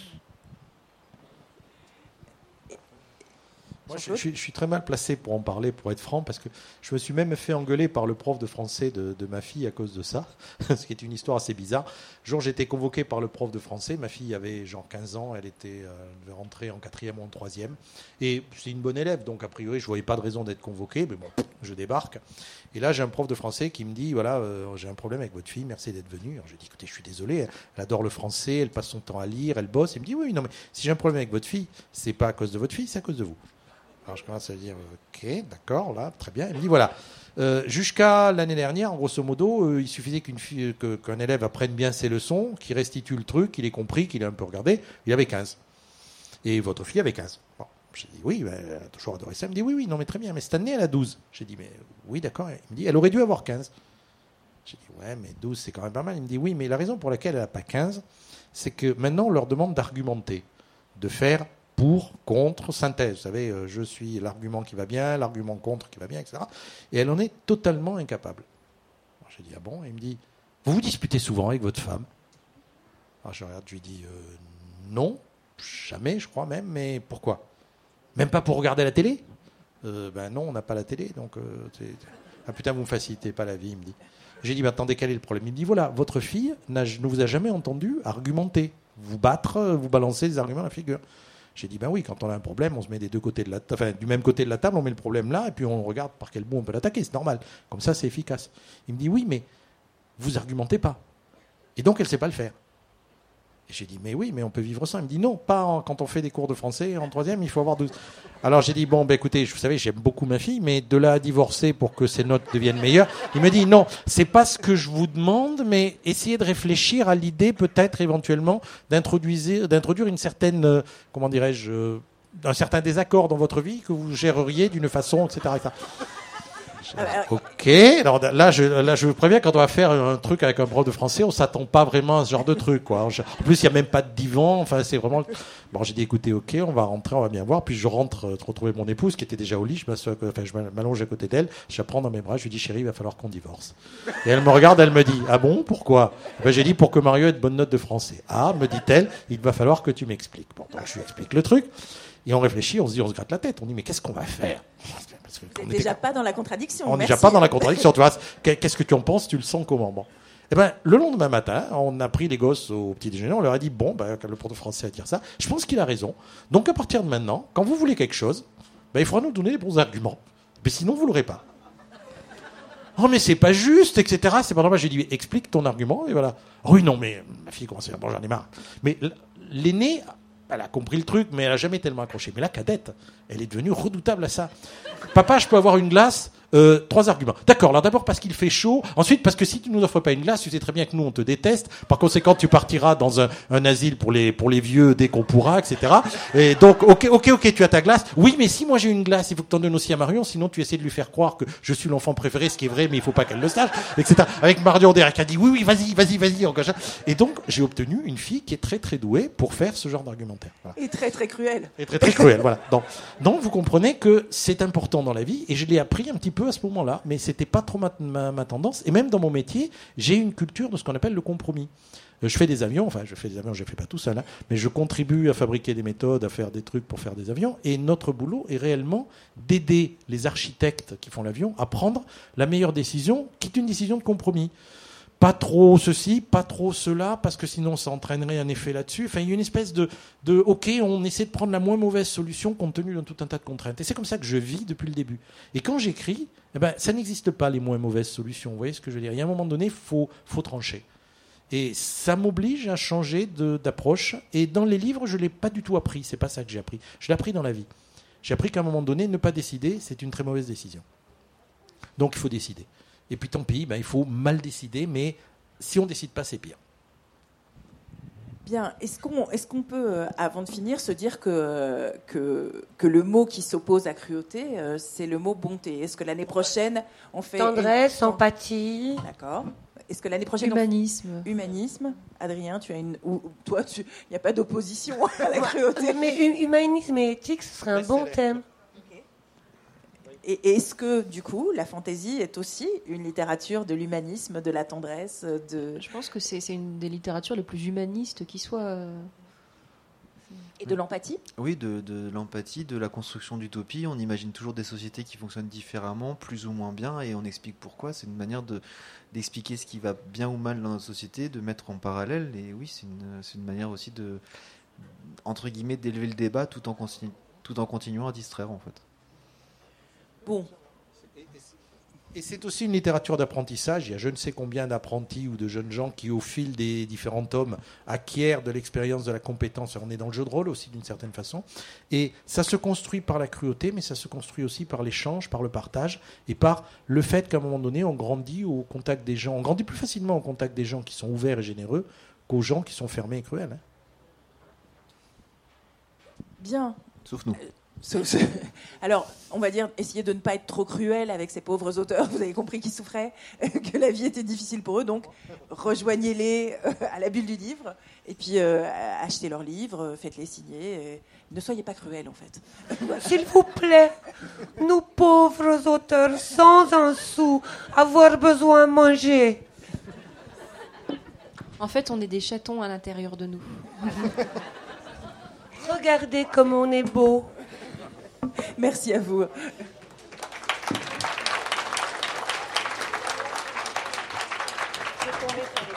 Moi, je suis très mal placé pour en parler, pour être franc, parce que je me suis même fait engueuler par le prof de français de ma fille à cause de ça, ce qui est une histoire assez bizarre. Genre, j'étais convoqué par le prof de français, ma fille avait genre 15 ans, elle devait rentrer en 4e ou en 3e, et c'est une bonne élève, donc a priori, je ne voyais pas de raison d'être convoqué, mais bon, je débarque. Et là, j'ai un prof de français qui me dit, voilà, j'ai un problème avec votre fille, merci d'être venue. Alors, je dis, écoutez, je suis désolé, elle adore le français, elle passe son temps à lire, elle bosse. Il me dit, oui, non, mais si j'ai un problème avec votre fille, c'est pas à cause de votre fille, c'est à cause de vous. Alors je commence à dire, ok, d'accord, là, très bien. Il me dit, voilà, jusqu'à l'année dernière, en grosso modo, il suffisait qu'un élève apprenne bien ses leçons, qu'il restitue le truc, qu'il ait compris, qu'il ait un peu regardé, il avait 15. Et votre fille avait 15. Bon, j'ai dit, oui, elle a toujours adoré ça. Il me dit, oui, non, mais très bien, mais cette année, elle a 12. J'ai dit, mais oui, d'accord. Il me dit, elle aurait dû avoir 15. J'ai dit, ouais, mais 12, c'est quand même pas mal. Il me dit, oui, mais la raison pour laquelle elle n'a pas 15, c'est que maintenant, on leur demande d'argumenter, de faire pour, contre, synthèse. Vous savez, je suis l'argument qui va bien, l'argument contre qui va bien, etc. Et elle en est totalement incapable. Alors j'ai dit, ah bon? Et il me dit, vous vous disputez souvent avec votre femme? Alors je regarde, je lui dis, non, jamais, je crois même, mais pourquoi? Même pas pour regarder la télé? Ben non, on n'a pas la télé, donc ah putain, vous me facilitez pas la vie, il me dit. J'ai dit, mais attendez, quel est le problème ? Il me dit, voilà, votre fille ne vous a jamais entendu argumenter, vous battre, vous balancer des arguments à la figure. J'ai dit, ben oui, quand on a un problème, on se met des deux côtés de du même côté de la table, on met le problème là, et puis on regarde par quel bout on peut l'attaquer, c'est normal. Comme ça, c'est efficace. Il me dit, oui, mais vous argumentez pas. Et donc, elle ne sait pas le faire. Et j'ai dit, mais oui, mais on peut vivre sans. Il me dit, non, pas quand on fait des cours de français en 3e, il faut avoir 12. Alors j'ai dit, bon, ben écoutez, vous savez, j'aime beaucoup ma fille, mais de là à divorcer pour que ses notes deviennent meilleures, il me dit, non, c'est pas ce que je vous demande, mais essayez de réfléchir à l'idée, peut-être éventuellement, d'introduire une certaine, comment dirais-je, un certain désaccord dans votre vie que vous géreriez d'une façon, etc. etc. Ok, alors là je vous préviens, quand on va faire un truc avec un prof de français, on s'attend pas vraiment à ce genre de truc, quoi. En plus, il n'y a même pas de divan, enfin c'est vraiment... Bon, j'ai dit, écoutez, ok, on va rentrer, on va bien voir, puis je rentre retrouver mon épouse qui était déjà au lit, je m'allonge à côté d'elle, je la prends dans mes bras, je lui dis, chérie, il va falloir qu'on divorce. Et elle me regarde, elle me dit, ah bon, pourquoi ? Ben, j'ai dit, pour que Mario ait de bonnes notes de français. Ah, me dit-elle, il va falloir que tu m'expliques. Bon, donc je lui explique le truc. Et on réfléchit, on se gratte la tête. On dit, mais qu'est-ce qu'on va faire ? On n'est déjà pas dans la contradiction. On n'est déjà pas dans la contradiction. Tu vois, qu'est-ce que tu en penses ? Tu le sens comment ? Bon. Eh ben, le lendemain matin, on a pris les gosses au petit déjeuner. On leur a dit, bon, ben, le prof de français a dit ça. Je pense qu'il a raison. Donc, à partir de maintenant, quand vous voulez quelque chose, ben, il faudra nous donner les bons arguments. Mais sinon, vous ne l'aurez pas. Oh, mais c'est pas juste, etc. C'est pas normal. J'ai dit, explique ton argument. Et voilà. Oh, oui, non, mais ma fille commence à dire, bon, j'en ai marre. Mais l'aînée... Elle a compris le truc, mais elle n'a jamais tellement accroché. Mais la cadette, elle est devenue redoutable à ça. Papa, je peux avoir une glace ? 3 arguments. D'accord, alors d'abord parce qu'il fait chaud. Ensuite, parce que si tu ne nous offres pas une glace, tu sais très bien que nous, on te déteste. Par conséquent, tu partiras dans un asile pour les vieux dès qu'on pourra, etc. Et donc, ok, tu as ta glace. Oui, mais si moi j'ai une glace, il faut que tu en donnes aussi à Marion. Sinon, tu essaies de lui faire croire que je suis l'enfant préféré, ce qui est vrai, mais il ne faut pas qu'elle le sache, etc. Avec Marion derrière qui a dit oui, vas-y. Engage. Et donc, j'ai obtenu une fille qui est très, très douée pour faire ce genre d'argumentaire. Voilà. Et très, très cruelle. Et très, très cruelle, voilà. Donc, vous comprenez que c'est important dans la vie, et je l'ai appris un petit peu à ce moment-là, mais c'était pas trop ma tendance. Et même dans mon métier, j'ai une culture de ce qu'on appelle le compromis. Je fais des avions, je les fais pas tout seul, hein, mais je contribue à fabriquer des méthodes, à faire des trucs pour faire des avions. Et notre boulot est réellement d'aider les architectes qui font l'avion à prendre la meilleure décision, qui est une décision de compromis. Pas trop ceci, pas trop cela, parce que sinon ça entraînerait un effet là-dessus. Enfin, il y a une espèce de ok, on essaie de prendre la moins mauvaise solution compte tenu de tout un tas de contraintes. Et c'est comme ça que je vis depuis le début. Et quand j'écris, ça n'existe pas les moins mauvaises solutions. Vous voyez ce que je veux dire ? Il y a un moment donné, faut trancher. Et ça m'oblige à changer d'approche. Et dans les livres, je l'ai pas du tout appris. C'est pas ça que j'ai appris. Je l'ai appris dans la vie. J'ai appris qu'à un moment donné, ne pas décider, c'est une très mauvaise décision. Donc il faut décider. Et puis tant pis, il faut mal décider, mais si on ne décide pas, c'est pire. Bien, est-ce qu'on peut, avant de finir, se dire que le mot qui s'oppose à cruauté, c'est le mot bonté ? Est-ce que l'année prochaine, on fait... Tendresse, empathie. D'accord. Est-ce que l'année prochaine... Humanisme. Humanisme. Adrien, tu as une... Ou toi, il n'y a pas d'opposition à la cruauté. Mais humanisme et éthique, ce serait un bon thème. Et est-ce que, du coup, la fantaisie est aussi une littérature de l'humanisme, de la tendresse Je pense que c'est une des littératures les plus humanistes qui soit. Et de l'empathie ? Oui, de l'empathie, de la construction d'utopie. On imagine toujours des sociétés qui fonctionnent différemment, plus ou moins bien, et on explique pourquoi. C'est une manière d'expliquer ce qui va bien ou mal dans notre société, de mettre en parallèle. Et oui, c'est une manière aussi de, entre guillemets, d'élever le débat tout en continuant à distraire, en fait. Bon. Et c'est aussi une littérature d'apprentissage. Il y a je ne sais combien d'apprentis ou de jeunes gens qui, au fil des différents tomes, acquièrent de l'expérience, de la compétence. On est dans le jeu de rôle aussi, d'une certaine façon. Et ça se construit par la cruauté, mais ça se construit aussi par l'échange, par le partage, et par le fait qu'à un moment donné, on grandit au contact des gens. On grandit plus facilement au contact des gens qui sont ouverts et généreux qu'aux gens qui sont fermés et cruels. Hein. Bien. Sauf nous. Alors, on va dire, essayer de ne pas être trop cruel avec ces pauvres auteurs. Vous avez compris qu'ils souffraient, que la vie était difficile pour eux. Donc, rejoignez-les à la bulle du livre. Et puis, achetez leurs livres, faites-les signer. Ne soyez pas cruels, en fait. S'il vous plaît, nous pauvres auteurs, sans un sou, avoir besoin de manger. En fait, on est des chatons à l'intérieur de nous. Regardez comme on est beau. Merci à vous.